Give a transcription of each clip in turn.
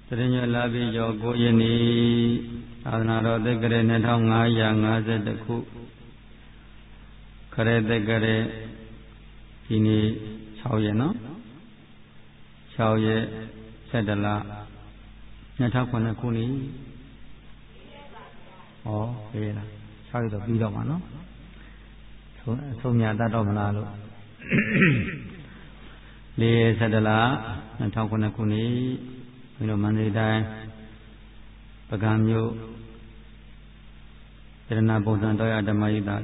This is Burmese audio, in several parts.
Terenya labi Joko ini Adnaro tegere netau ngaya ngase deku Kare tegere ini Chauye no Chauye sedala netau kone kuni Oh bela Chauye to bido ma no Sumya tato manalo Le sedala netau kone kuni Mino Mandai Pagamyo Irana Bozan Doya Damayida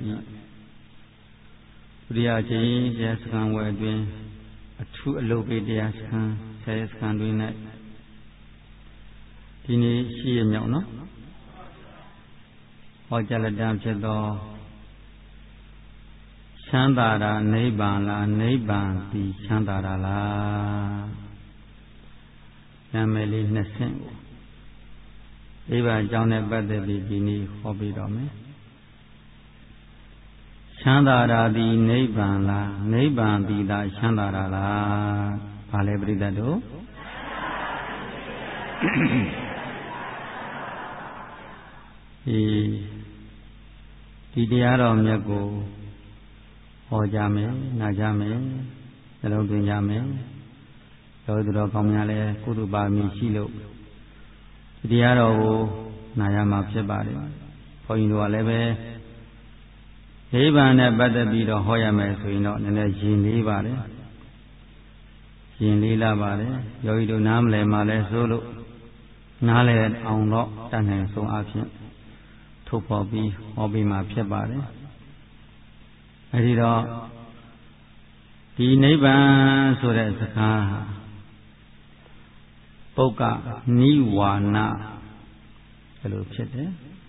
Uriaji Jaskan Wedwin a true Lobe Jaskan says can do night Dini Shi Yono Ojaladam Chedo Shandara Nebala Neban Di Shandara La Namely Nassing Eva John Baddi Bini Hobby Dome Shandara di Neban la Neban di da Shandara la Palebrida Didiaro Miago Ojame Najame Elodinjame Lodro Communale, Kuruba Michilo. Diaro Nayama Pebari. For you know a leve. Even a better beat of Hoyame, so you know, and a Jin Livare. Jin Lila Vare, Yoido Namle Male Solo. Nale on rock, and so action. Topobi, Obima Pebari. I did all. The neighbor so that's a car. Poka Niwana Hello Chete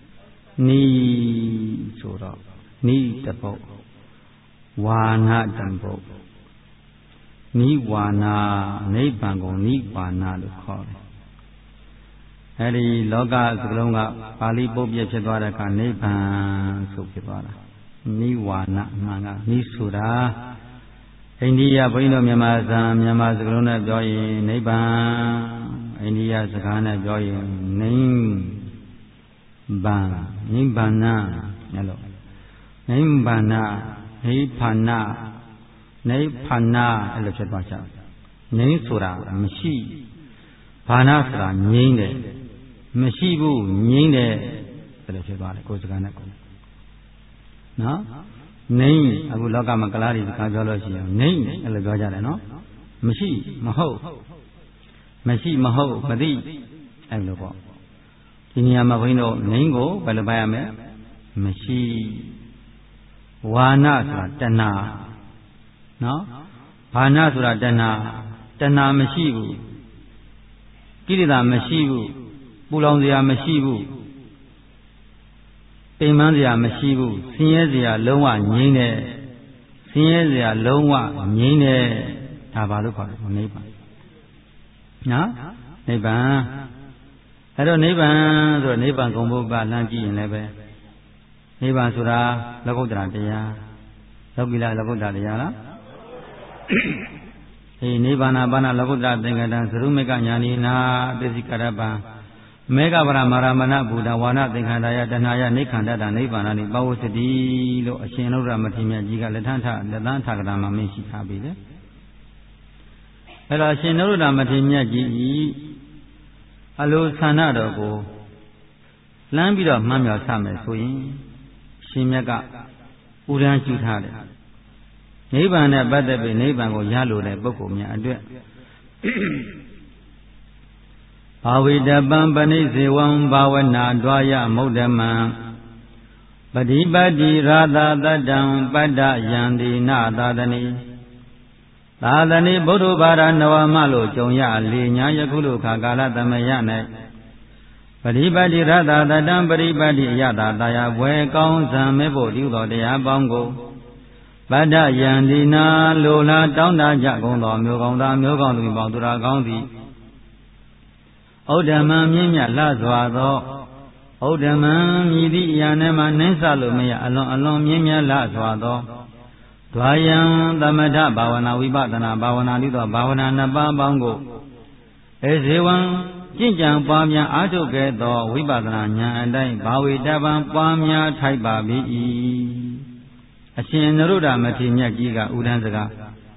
Ni Sura Ni Tapo Wana Dambo Niwana Nebango Niwana to call Eddie Loga Zlonga Pali Bobia Chedwaraka Neban Sukivara Niwana Manga Nisura India Boino Myamazam Yamazgruna Joy Neba India Sakana Joy Name Ban Nimbana Hello Nimbana Nipana Nipana Electric Nisura Mishi Panasra Nine Mishibu Nine Electric Kosganako No Name Abu Loka Makalari Kajology, name Elegaja, no? Mashi, Maho Madi, Elobo. Inyamavino, Ningo, Balabayame, Mashi Wana Dana, no? Panasura Dana Mashibu, Kirida Mashibu, Bulonzia Mashibu. Pimanzia Mashibu, Sienzia Loa Nine, Sienzia Loa Nine, Tabaluka, Neighbor. Na? Neighbor. I don't neighbor Gombo Balanji in Lebe. Neighbor Sura, Lagodra Dea, Logila Lagoda Deala. A Nibana Bana Lagodra Dengadan, Rumeka Yanina, Desikaraba. Mega Maramana Buddha Wana Denkandaya Danaya Nikanda Nivana Bawsidi Lo Shinura Matimia Giga Latanta the Lantagrama Mishi Habile Ella Shinura Matimia Gi Allo Sanado go Lambida Mamma Same Swing Shimega Uran Jutade Nivana Badabe Nivango Yalo de Bokomia and Avida Bambani Zewan Bawana Dwaya Modama Badibadi Radha Dadam Bada Yandi Nadadani Dadani Bodubara Nawamalo Jonya Linya Yakulu Kagala Damayane Badibadi Radha Dadam Badibadi Yada Daya Wekong Zamebo Dudo de Abongo Bada Yandi Na Lola Donda Jagonda Myogonda Bandura Gondi Odama Mimia Lazwado Odama Midi Yanema Nensalumia along Mimia Lazwado Dwayan Damada Bawana Vibadana Bawana Lido Bawana Naba Bango Ezewan ကျင့်ကြံပွားများအားထုတ်ခဲ့သောဝိပဿနာဉာဏ်အတိုင်းဘာဝေတပံပွားများထိုက်ပါ၏အရှင်နရုဒ္ဓမထေရမြတ်ကြီးကဥဒန်းစကား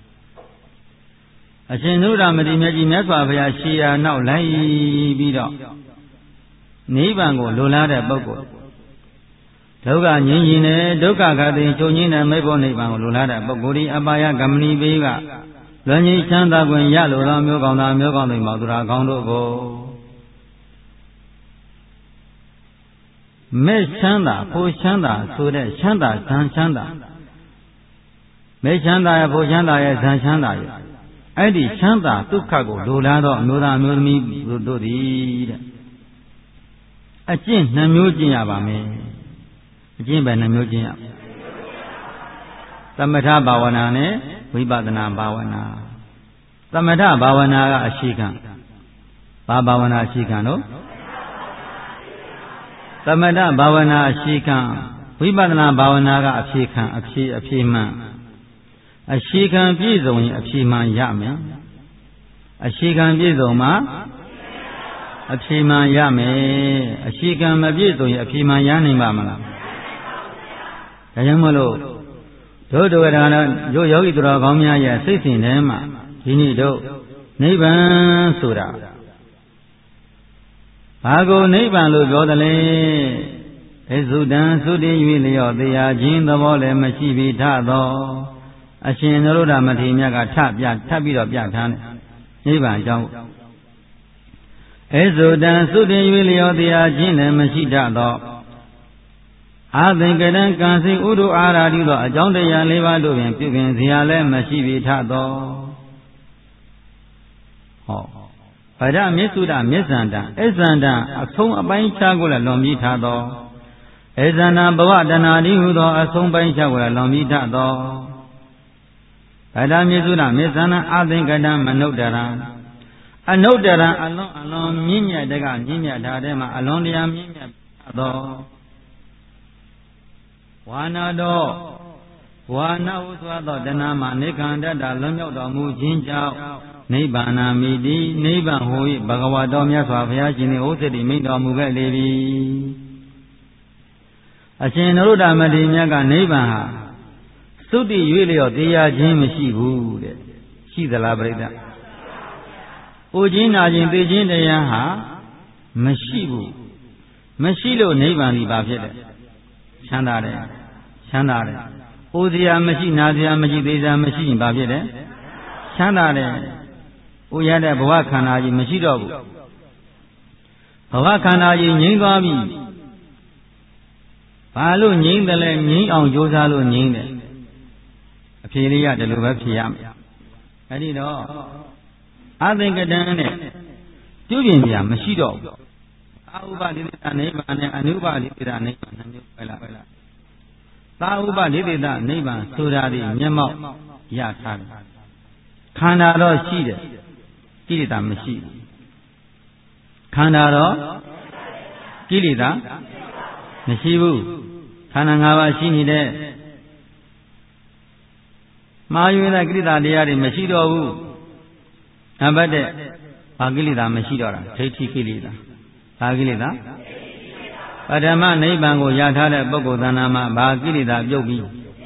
အရှင်နရုဒ္ဓမထေရမြတ်ကြီးမြတ်စွာဘုရားရှေးရာနောက်လိုက်ပြီးတော့နိဗ္ဗာန်ကိုလိုလားတဲ့ပုဂ္ဂိုလ်ဒုက္ခငြိမ်းခြင်းနဲ့ဒုက္ခခတိချုပ်ငြိမ်းတဲ့မေဖို့နိဗ္ဗာန်ကိုလိုလားတဲ့ပုဂ္ဂိုလ်ဒီအပါယကမဏီဘေးကလွန်ငြိမ်းချမ်းသာခွင့်ရလိုသောမျိုးကောင်းသားမျိုးကောင်းတွေမောသူရာကောင်းတို့ကိုမဲ့ချမ်းသာဖို့ချမ်းသာဆိုတဲ့ချမ်းသာဇံချမ်းသာမဲ့ချမ်းသာရဲ့ဖို့ချမ်းသာရဲ့ဇံချမ်းသာရဲ့အဲ့ဒီချမ်းသာဒုက္ခကိုလိုလားသောအမျိုးသားအမျိုးသမီးတို့သည်တဲ့အကျင့်နှမျိုးကျင့်ရပါမယ်အကျင့်ပဲနှမျိုးကျင့်ရသမထဘာဝနာနဲ့ဝိပဿနာဘာဝနာသမထဘာဝနာကအရှိခံဘာဘာဝနာအရှိခံလို့သမထဘာဝနာအရှိခံဝိပဿနာဘာဝနာကအဖြေခံအဖြေမှန်အရှိခံပြည့်စုံရင်အဖြေမှန်ရမယ်အရှိခံပြည့်စုံမှအဖြေမှန်ရမယ်အရှိခံမပြည့်စုံရင်အဖြေမှန်ရနိုင်ပါမလားဒါကြောင့်မလို့တို့တော်တို့ယောဂီတော်ကောင်းများရဲ့စိတ်စဉ်ထဲမှာဒီနေ့တို့နိဗ္ဗာန်ဆိုတာဘာကိုနိဗ္ဗာန်လို့ပြောတယ်လဲအစုတံသုတိ၍လျော့တရားခြင်းသဘောလည်းမရှိပြီးထသောအရှင်နရုဒ္ဓမထေရမြတ်ကထပ်ပြီးတော့ပြထားတယ်နိဗ္ဗာန်အကြောင်းအစုတံသုတိ၍လျော့တရားခြင်းလည်းမရှိတတ်သောအာသင်္ကတံကံစိဥဒုအာရာတိသောအကြောင်းတရား၄ပါးတို့ပင်ပြုပြင်စရာလည်းမရှိပြီးထသောဟောဗဒမေသုဒမေဇန္တံအဇန္တံအဆုံးအပိုင်းခြားကိုလည်းလွန်ပြီးထသောအဇန္တံဘဝတဏှာတိဟုသောအဆုံးပိုင်းခြားကိုလည်းလွန်ပြီးထသောဗဒမေသုဒမေဇန္တံအာသင်္ကတံမနုဿရံအနုဿရံအလွန်မြင့်မြတ်တဲ့ကမြင့်မြတ်ထားတဲ့မှာအလွန်တရားမြင့်မြတ်သောဝါနာတော်ဝါနာဟုဆိုသောတဏှာမှာနေခန္ဓတလွန်မြောက်တော်မူခြင်းကြောင့်နိဗ္ဗာန်မိတိနိဗ္ဗာန်ဟူ၏ဘဂဝါတော်မြတ်စွာဘုရားရှင်၏ဩစတိမိန့်တော်မူခဲ့လေပြီအရှင်နရုဒ္ဓမထေရမြတ်ကနိဗ္ဗာန်ဟာသုတိ၍လျော့တရားခြင်းမရှိဘူးတဲ့ရှိသလားပြိဿ။အိုခြင်းနာခြင်းသိခြင်းတရားဟာမရှိဘူးမရှိလို့နိဗ္ဗာန်ဒီပါဖြစ်တယ်ချမ်းသာတယ်ချမ်းသာတယ်။အိုစရာမရှိနာစရာမရှိသိစရာမရှိရင်ဘာဖြစ်တယ်ချမ်းသာတယ်။အိုရတဲ့ဘဝခန္ဓာကြီးမရှိတော့ဘူးဘဝခန္ဓာကြီးငြိမ်းသွားပြီဘာလို့ငြိမ်းတယ်လဲငြိမ်းအောင်ကြိုးစားလို့ငြိမ်းတယ်အဖြေလေးရတယ်လို့ပဲဖြေရမယ်အဲ့ဒီတော့အသင်္ကတံနဲ့ပြုပြင်ပြမရှိတော့ဘူးအာဥပဒိသနိဗ္ဗာန်နဲ့အနုပဒိသနိဗ္ဗာန်နှမျိုးပဲလားသာဥပဒိသနိဗ္ဗာန်ဆိုတာဒီမျက်မှောက်ရထားတယ်ခန္ဓာတော့ရှိတယ်ကိလေသာမရှိဘူးခန္ဓာတော့ကိလေသာမရှိဘူးခန္ဓာ၅ပါးရှိနေတဲ့မှားယွင်းတဲ့ကိလေသာတရားတွေမရှိတော့ဘူးအဘတ်တဲ့ဘာကိလေသာမရှိတော့တာဒိဋ္ဌိကိလေသာဘာကိလေသာပထမနိဗ္ဗာန်ကိုရထားတဲ့ပုဂ္ဂိုလ်သဏ္ဍာန်မှာဘာကိလေသာပြုတ်ပြီး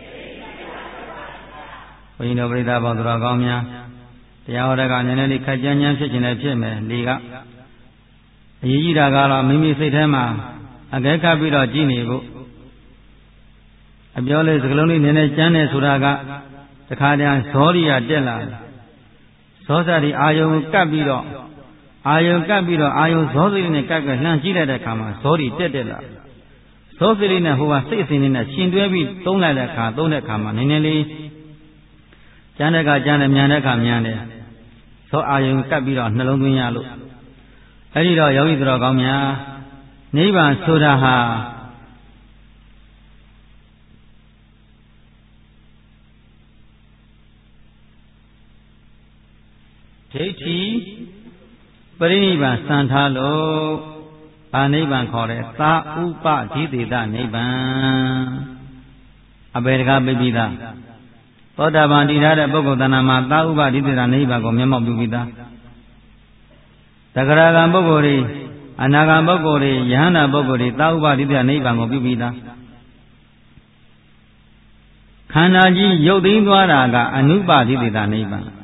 ဘုရားပြိဿဘောသူတော်ကောင်းများတရားဟောတဲ့ကနည်းနည်းလေးခက်ကြမ်းကြမ်းဖြစ်ခြင်းလည်းဖြစ်မယ်လေကအရေးကြီးတာကတော့မိမိစိတ်ထဲမှာအကဲခတ်ပြီးတော့ကြည်နေဖို့အပြောလေးစကလုံးလေးနည်းနည်းကျမ်းနေဆိုတာကတခါတည်းဇောရိယတက်လာဇောစရီအာယုံကပ်ပြီးတော့အာယုံဇောစရီနဲ့ကပ်ကလှမ်းကြည့်လိုက်တဲ့အခါမှာဇောရီတက်လာဇောစရီနဲ့ဟိုကစိတ်အစဉ်လေးနဲ့ရှင်တွဲပြီးသုံးတဲ့အခါမှာနည်းနည်းလေးကျမ်းတဲ့ကကျမ်းတယ်မြန်တဲ့အခါမြန်တယ်ဇောအာယုံကပ်ပြီးတော့နှလုံးသွင်းရလို့အဲ့ဒီတော့ယောဂီတော်ကောင်းများနိဗ္ဗာန်ဆိုတာဟာဒိဋ္ဌိပရိနိဗ္ဗာန်စံထားလို့အာနိဗ္ဗာန်ခေါ်တယ်သာဥပဓိသေတနိဗ္ဗာန်အဘယ်တကားပြပြီးသားသောတာပန်တည်ထားတဲ့ပုဂ္ဂိုလ်တဏ္ဍာမှာသာဥပဓိသေတနိဗ္ဗာန်ကိုမျက်မှောက်ပြုပြီးသားတဂရဂံပုဂ္ဂိုလ်တွေအနာဂံပုဂ္ဂိုလ်တွေယဟန္တာပုဂ္ဂိုလ်တွေသာဥပဒိတနိဗ္ဗာန်ကိုပြုပြီးသားခန္ဓာကြီးရုပ်သိမ်းသွားတာကအနုပဒိတနိဗ္ဗာန်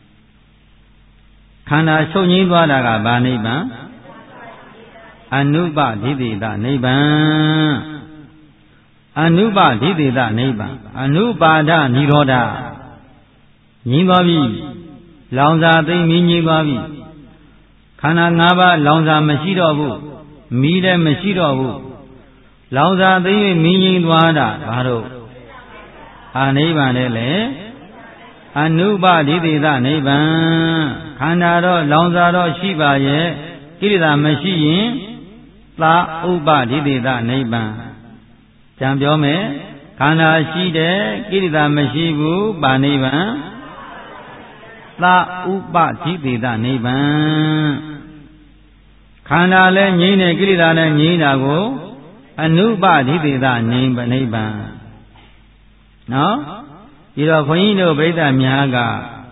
ခန္ဓာချုပ်ငြိမ်းသွားတာကဘာနိဗ္ဗာန်အနုပဒိတနိဗ္ဗာန်အနုပဒိတနိဗ္ဗာန်အနုပါဒនិရောဓငြိမ်းသွားပြီလောင်စာသိမ့်ငြိမ်းသွားပြီခန္ဓာ၅ပါးလောင်စာမရှိတော့ဘူးမီးလည်းမရှိတော့ဘူးလောင်စာသိမ့်၍မီးငြိမ်းသွားတာဘာလို့အာနိဗ္ဗာန်လည်းလေအနုပဒိတနိဗ္ဗာန်ခန္ဓာတော့လောင်စာတော့ရှိပါရဲ့ကိလေသာမရှိရင်သာဥပဒိတနိဗ္ဗာန်ကြံပြောမယ်ခန္ဓာရှိတယ်ကိလေသာမရှိဘူးပါနိဗ္ဗာန်သာဥပဒိတနိဗ္ဗာန်ခန္ဓာလည်းငြိမ်းတယ်ကိလေသာလည်းငြိမ်းတာကိုအနုပဒိတနိဗ္ဗာန်နော်ဒီတော့ခွန်ကြီးတို့ပြိဿများက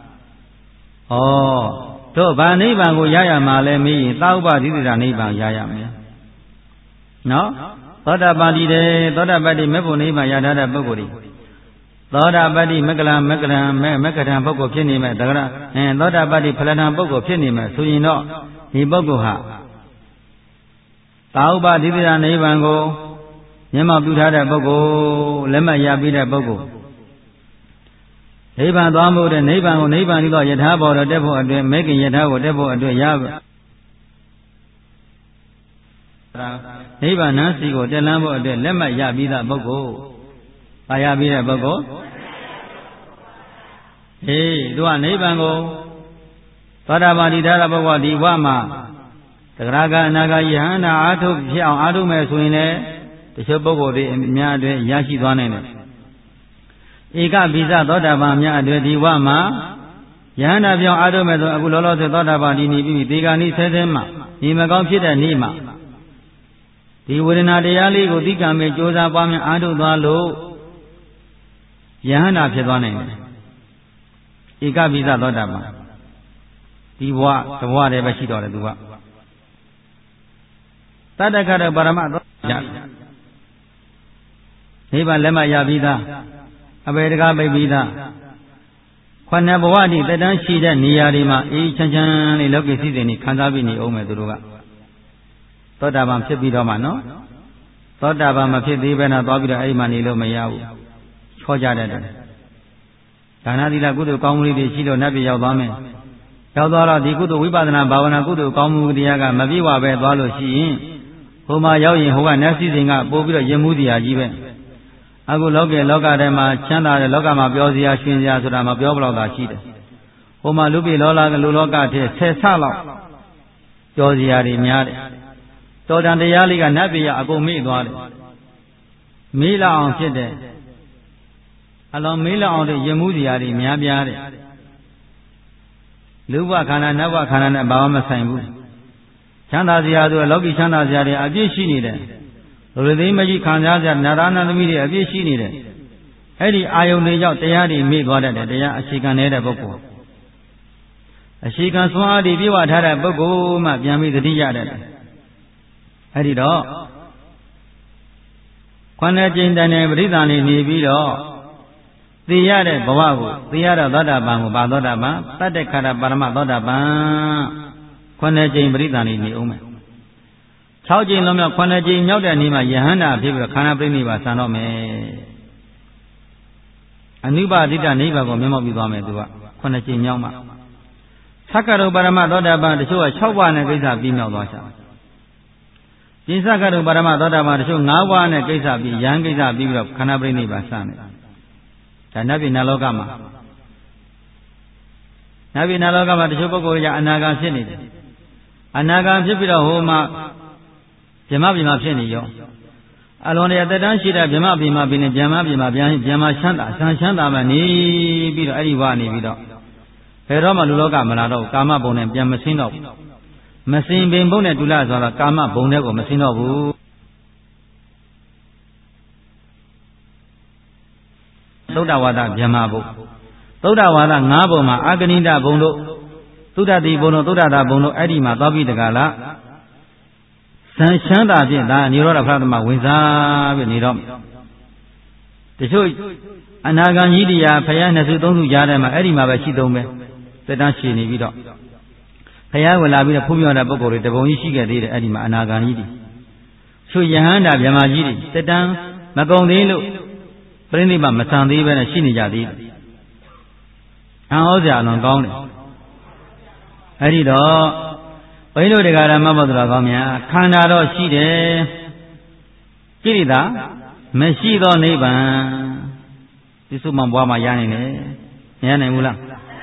တို့ဗာနိဗ္ဗာန်ကိုရရမှာလဲမေးရင်သာဥပဒိတနိဗ္ဗာန်ရရမယ်နော်သောတာပန်ဒီတယ်သောတာပတ္တိမေဖို့နိဗ္ဗာန်ရထားတဲ့ပုဂ္ဂိုလ်တွေသောတာပတ္တိမက္ကလံမက္ကထံပုဂ္ဂိုလ်ဖြစ်နေမဲ့တကရသောတာပတ္တိဖလထံပုဂ္ဂိုလ်ဖြစ်နေမဲ့ဆိုရင်တော့ဒီပုဂ္ဂိုလ်ဟာသာဥပဒိတနိဗ္ဗာန်ကိုမျက်မှောက်ပြုထားတဲ့ပုဂ္ဂိုလ်လက်မှတ်ရပြီးတဲ့ပုဂ္ဂိုလ်နိဗ္ဗာန်သွားမှုတဲ့နိဗ္ဗာန်ကိုနိဗ္ဗာန်ပြီးတော့ယထာဘော်တော်တက်ဖို့အတွက်မဲခင်ယထာကိုတက်ဖို့အတွက်ရနိဗ္ဗာန်စီကိုတက်လန်းဖို့အတွက်လက်မှတ်ရပြီးသားပုဂ္ဂိုလ်ပါရပြီးတဲ့ပုဂ္ဂိုလ်သူကနိဗ္ဗာန်ကိုသောတာပန်ဒီထားတဲ့ပုဂ္ဂိုလ်ဒီဘဝမှာသဂရကအနာဂယဟန္တာအာထုဖြစ်အောင်အာထုမဲ့ဆိုရင်လည်းတချို့ပုဂ္ဂိုလ်တွေအများအတွင်းရရှိသွားနိုင်တယ်ဧကပိစသောတာပန်များအတွင်းဒီဘဝမှာယဟန္တာပြောင်းအာထုမဲ့ဆိုအခုလောလောဆယ်သောတာပန်ဒီနေပြီးဒီကနေ့ဆဲဆဲမှာဒီမကောင်းဖြစ်တဲ့နေ့မှာဒီဝေဒနာတရားလေးကိုသိကံမဲ့ကြိုးစားပွားများအာထုသွားလို့ယဟန္တာဖြစ်သွားနိုင်တယ်ဧကပိစသောတာပန်ဒီဘဝတဘဝတည်းပဲရှိတော်တယ်သူကတတ္တခရပါရမသောတာနိဗ္ဗာန်လက်မှတ်ရပြီးသားအပေတကားပိတ်ပြီးသားခုနှစ်ဘဝတည်းတက်တန်းရှိတဲ့နေရာတွေမှာအေးချမ်းချမ်းလေးလောကီစည်းစိမ်တွေခံစားပြီးနေအောင်မယ်သူတို့ကသောတာပန်ဖြစ်ပြီးတော့မှနော်သောတာပန်မဖြစ်သေးဘဲနဲ့သွားပြီးတော့အဲ့ဒီမှာနေလို့မရဘူးချောကြတဲ့တယ်ဒါနသီလကုသိုလ်ကောင်းမှုတွေရှိလို့နတ်ပြည်ရောက်သွားမယ်ရောက်သွားတော့ဒီကုသိုလ်ဝိပဿနာဘာဝနာကုသိုလ်ကောင်းမှုတရားကမပြည့်ဝပဲသွားလို့ရှိရင်ဟိုမှာရောက်ရင်ဟိုကနတ်စည်းစိမ်ကပို့ပြီးတော့ရင်မှုတရားကြီးပဲအခုလောကထဲမှာချမ်းသာတဲ့လောကမှာပြောစရာရှင်စရာဆိုတာမပြောဘလို့သာရှိတယ်ဟိုမှာလူပြည်လူလောကထဲဆယ်ဆလောက်ပြောစရာတွေများတယ်တော်တန်တရားလေးကနတ်ပြည်အကုန်မေ့သွားတယ်မေးလောက်အောင်ဖြစ်တယ်အလုံးမေးလောက်အောင်တဲ့ရင်မှုစရာတွေများပြားတယ်လူဘခန္ဓာနတ်ဘခန္ဓာနဲ့ဘာမှမဆိုင်ဘူးချမ်းသာစရာဆိုလောကီချမ်းသာစရာတွေအပြည့်ရှိနေတယ်လူသိမကြီးခံစားစရာနာရဏသမီးတွေအပြည့်ရှိနေတယ်အဲ့ဒီအာယုန်တွေကြောင့်တရားတွေမေ့သွားတတ်တယ်တရားအခြေခံနေတဲ့ပုဂ္ဂိုလ်အခြေခံစွမ်းအားတွေပြည့်ဝထားတဲ့ပုဂ္ဂိုလ်မှပြန်ပြီးသတိရတတ်တယ်အဲ့ဒီတော့ခွန်နဲ့ကျင့်တဲ့ပရိသန်နေနေပြီးတော့သိရတဲ့ဘဝကိုသိရတဲ့သောတာပန်ကိုဘာသောတာပန်တတ္တခါရပါရမသောတာပန်ခွန်နဲ့ကျင့်ပရိသန်နေနေအောင်မယ်6ကြိမ်လုံးမြောက်9ကြိမ်မြောက်တဲ့နေ့မှာယဟန္တာဖြစ်ပြီးတော့ခန္ဓာပြိဋိနိဗ္ဗာန်ဆံတော့မယ်အနုပါဒိတနိဗ္ဗာန်ကိုမျက်မှောက်ပြုသွားမယ်သူက9ကြိမ်မြောက်မှသက္ကရုပါရမသောတာပန်တချို့က6ပါးနဲ့ကိစ္စပြီးမြောက်သွားချာကျင်သက္ကရုပါရမသောတာပန်တချို့9ပါးနဲ့ကိစ္စပြီးယဟန်ကိစ္စပြီးပြီးတော့ခန္ဓာပြိဋိနိဗ္ဗာန်ဆံတယ်ဒါနတ်ပြည်နတ်လောကမှာနတ်ပြည်နတ်လောကမှာတချို့ပုဂ္ဂိုလ်ကအနာဂါဖြစ်နေတယ်အနာဂါဖြစ်ပြီးတော့ဟိုမှာဗြဟ္မပြည်မှာဖြစ်နေရောအလွန်တရာတက်တန်းရှိတဲ့ဗြဟ္မပြည်မှာပြီးနေဗြဟ္မပြည်မှာဗြဟ္မချမ်းသာဆံချမ်းသာမှနေပြီးတော့အဲ့ဒီဘဝနေပြီးတော့ဘယ်တော့မှလူလောကမလာတော့ကာမဘုံနဲ့ပြန်မဆင်းတော့ဘူးမဆင်ပင်ဘုံနဲ့ဒုလဆိုတော့ကာမဘုံတွေကိုမဆင်းတော့ဘူးသုဒ္ဓဝါဒဗြဟ္မဘုံသုဒ္ဓဝါဒ၅ဘုံမှာအာဂဏိတဘုံတို့သုဒ္ဓတိဘုံတို့သုဒ္ဓတာဘုံတို့အဲ့ဒီမှာသွားပြီးတကလားဇန်ချမ်းသာဖြင့်ဒါနိရောဓဖရသမဝင်စားပြီးနေတော့တချို့အနာဂံကြီးတရားဖယားနှစ်စုသုံးစုကြားထဲမှာအဲ့ဒီမှာပဲရှိသုံးပဲသက်တမ်းရှည်နေပြီးတော့ဖယားကိုလာပြီးတော့ဖူးမြော်တဲ့ပုဂ္ဂိုလ်တွေတပုံကြီးရှိခဲ့သေးတယ်အဲ့ဒီမှာအနာဂံကြီးတွေချို့ယဟန္တာဗြဟ္မာကြီးတွေသက်တမ်းမကုန်သေးလို့ပြိဋိဘမဆန်သေးပဲနဲ့ရှိနေကြသေးတယ်အံ့ဩစရာအလွန်ကောင်းတယ်အဲ့ဒီတော့ဘုန်းကြီးတို့တရားဓမ္မဘောတော်ကောင်းများခန္ဓာတော့ရှိတယ်ကိရိတာမရှိသောနိဗ္ဗာန်ဒီစုမှဘွားမှာရနိုင်တယ်မရနိုင်ဘူးလား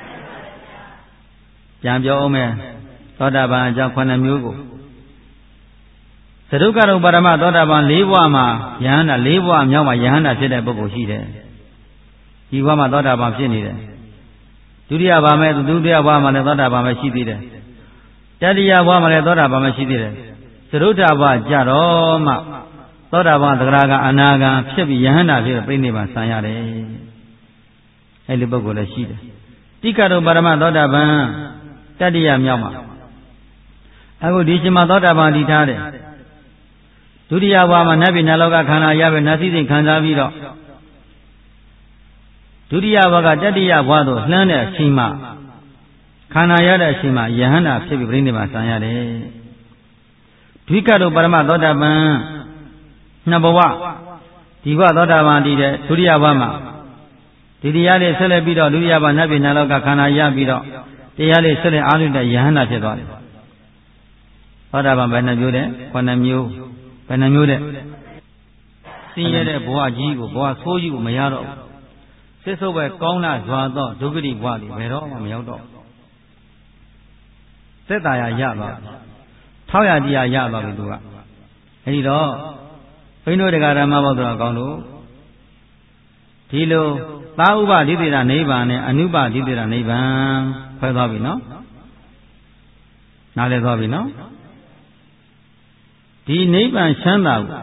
ပြန်ပြောအောင်မယ်သောတာပန်အကြောင်း9မျိုးကိုသရုပ်ကတော့ပရမသောတာပန်၄ဘွားမှာယဟန္တာ၄ဘွားမြောက်မှာယဟန္တာဖြစ်တဲ့ပုဂ္ဂိုလ်ရှိတယ်ဒီဘွားမှာသောတာပန်ဖြစ်နေတယ်ဒုတိယဘွားမှာဒုတိယဘွားမှာလည်းသောတာပန်ပဲရှိသေးတယ်တတိယဘွားမှာလည်းသောတာပန်ပဲရှိသေးတယ်သရုပ်တာဘွားကြတော့မှသောတာပန်သဂရကအနာဂံဖြစ်ပြီးယဟန္တာဖြစ်ပြိဋိဘံဆံရတယ်အဲ့ဒီပုဂ္ဂိုလ်လည်းရှိတယ်တိကတော့ပရမသောတာပန်တတိယမြောက်မှာအခုဒီချိန်မှာသောတာပန်တည်ထားတယ်ဒုတိယဘဝမှာနတ်ပြည်နတ်လောကခန္ဓာရပဲနတ်စည်းစိမ်ခံစားပြီးတော့ဒုတိယဘဝကတတိယဘဝသို့လှမ်းတဲ့အချိန်မှာခန္ဓာရတဲ့အချိန်မှာယဟန္တာဖြစ်ပြီးပြိဋိဘံဆံရတယ်ဒွိကတို့ပရမသောတာပန်နှစ်ဘဝဒီဘဝသောတာပန်တည်တဲ့ဒုတိယဘဝမှာဒီတရားလေးဆက်လက်ပြီးတော့ဒုတိယဘဝနတ်ပြည်နတ်လောကခန္ဓာရပြီးတော့တရားလေးဆက်လက်အားထုတ်တဲ့ယဟန္တာဖြစ်သွားတယ်သောတာပန်ဘယ်နှမျိုးတဲ့9မျိုးဘယ်နှမျိုးတဲ့ဆင်းရဲတဲ့ဘဝကြီးကိုဘဝဆိုးကြီးကိုမရတော့ဘူးစစ်ဆုပ်ပဲကောင်းလာစွာသောဒုက္ခတိဘဝတွေဘယ်တော့မှမရောက်တော့သက်သာရသွားထောက်ရတရားရသွားပြီသူကအဲဒီတော့ဘိန်းတို့တရားဓမ္မဘောတော်ကောင်းတို့ဒီလိုသာဥပဒိဋ္ဌိရနိဗ္ဗာန်နဲ့အနုပဒိဋ္ဌိရနိဗ္ဗာန်ခွဲသွားပြီနော်နားလည်သွားပြီနော်ဒီနိဗ္ဗာန်ချမ်းသာကို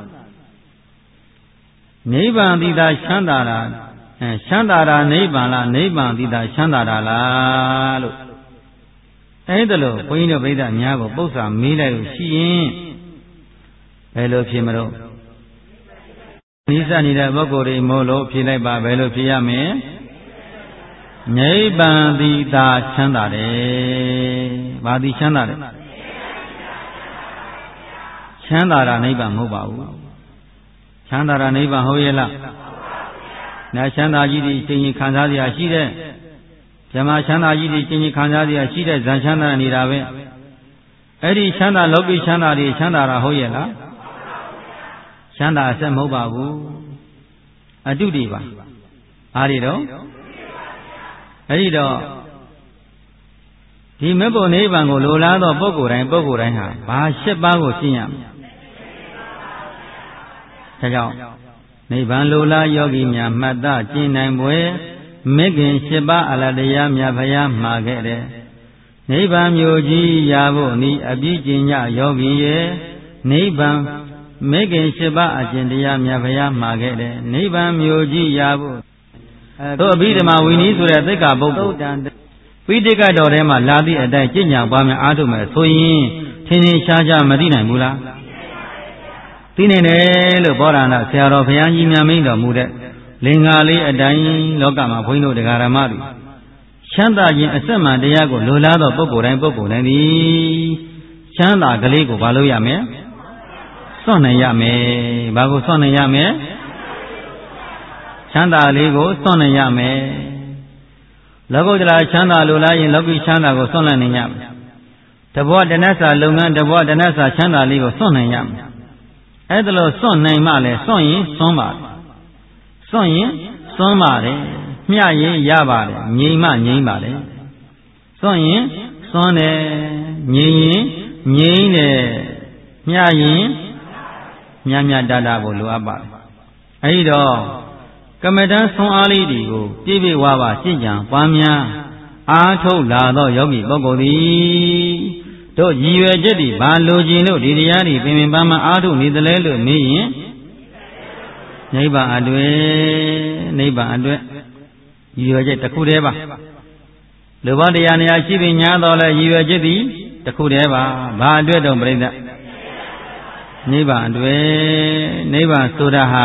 နိဗ္ဗာန်တိတာချမ်းသာတာချမ်းသာတာနိဗ္ဗာန်လားနိဗ္ဗာန်တိတာချမ်းသာတာလားလို့အဲ့ဒါလို့ဘုန်းကြီးတို့ပြိဿအများကိုပု္ပ္ပာမေးလိုက်လို့ရှိရင်ဘယ်လိုဖြေမလို့နိစ္စနေတဲ့ပုဂ္ဂိုလ်တွေမို့လို့ဖြေလိုက်ပါဘယ်လိုဖြေရမလဲနိဗ္ဗာန်တိတာချမ်းသာတယ်ဘာတိချမ်းသာတယ်ချမ်းသာတာနိဗ္ဗာန်မဟုတ်ပါဘူးချမ်းသာတာနိဗ္ဗာန်ဟုတ်ရဲ့လားနာချမ်းသာကြီးတွေရှင်ရင်ခံစားစရာရှိတဲ့ဇမချမ်းသာကြီးတွေရှင်ရင်ခံစားစရာရှိတဲ့ဇန်ချမ်းသာနေတာပဲအဲ့ဒီချမ်းသာလောကီချမ်းသာတွေချမ်းသာတာဟုတ်ရဲ့လားချမ်းသာအဆက်မဟုတ်ပါဘူးအတုတွေပါအားတွေတော့အဲ့ဒီတော့ဒီမေဖို့နိဗ္ဗာန်ကိုလိုလားသောပုဂ္ဂိုလ်တိုင်းဟာဘာ၈ပါးကိုရှင်းရမလဲဒါကြောင့်နိဗ္ဗာန်လိုလားယောဂီများမှတ်သားကျင့်နိုင်ပွဲမေခင်၈ပါးအလတရားမြတ်ဖရာမှာခဲ့တယ်နိဗ္ဗာန်မျိုးကြီးရဖို့ဤအပြည့်ကျင့်ညယောဂီရဲ့နိဗ္ဗာန်မေခင်၈ပါးအကျင့်တရားမြတ်ဖရာမှာခဲ့တယ်နိဗ္ဗာန်မျိုးကြီးရဖို့တို့အဘိဓမ္မာဝိနည်းဆိုတဲ့သိက္ခာပုဒ်ကိုပိဋကတော်ထဲမှာလာသည့်အတိုင်းကျင့်ကြံပါမယ်အားထုတ်မယ်ဆိုရင်ထင်ထင်ရှားရှားမသိနိုင်ဘူးလားသိနိုင်တယ်လို့ဘောဓနာဆရာတော်ဘုရားကြီးများမိန့်တော်မူတဲ့လင်္ကာလေးအတိုင်းလောကမှာဘုန်းကြီးတို့တရားဓမ္မတွေချမ်းသာခြင်းအစစ်မှန်တရားကိုလိုလားသောပုဂ္ဂိုလ်တိုင်းသည်ချမ်းသာကလေးကိုဘာလို့ရမလဲစွန့်နိုင်ရမယ်ဘာကိုစွန့်နိုင်ရမလဲချမ်းသာလေးကိုစွန့်နိုင်ရမယ်လောကုတ္တရာချမ်းသာလိုလားရင်လောကီချမ်းသာကိုစွန့်လိုက်နိုင်ရမယ်တဘောတဏ္ဍစာလုပ်ငန်းတဘောတဏ္ဍစာချမ်းသာလေးကိုစွန့်နိုင်ရမယ်အဲ့ဒါလို့စွန့်နိုင်မှလည်းစွန့်ရင်စွန့်ပါတယ်စွန့်ရင်စွန့်ပါတယ်မျှရင်ရပါတယ်ငြိမ်မှငြိမ်ပါတယ်စွန့်ရင်စွန့်တယ်ငြိမ်ရင်ငြိမ်တယ်မျှရင်မြတ်မြတ်တတဖို့လိုအပ်ပါတယ်အဲဒီတော့ကမ္မဋ္ဌာန်းဆွမ်းအားလေးတွေကိုပြည့်ပြည့်ဝဝရှင်းကြံပွားများအားထုတ်လာသောယောဂီပုဂ္ဂိုလ်သည်တို့ရည်ရွယ်ချက်တွေဘာလိုချင်လို့ဒီတရားတွေပင်ပင်ပန်းပန်းအားထုတ်နေသလဲလို့မေးရင်နိဗ္ဗာန်အတွေ့ရည်ရွယ်ချက်တစ်ခုတည်းပါလူပေါင်းတရားနေရာရှိပြီးညာတော်လဲရည်ရွယ်ချက်သည်တစ်ခုတည်းပါဘာအတွက်တော့ပြိဿနိဗ္ဗာန်အတွက်နိဗ္ဗာန်ဆိုတာဟာ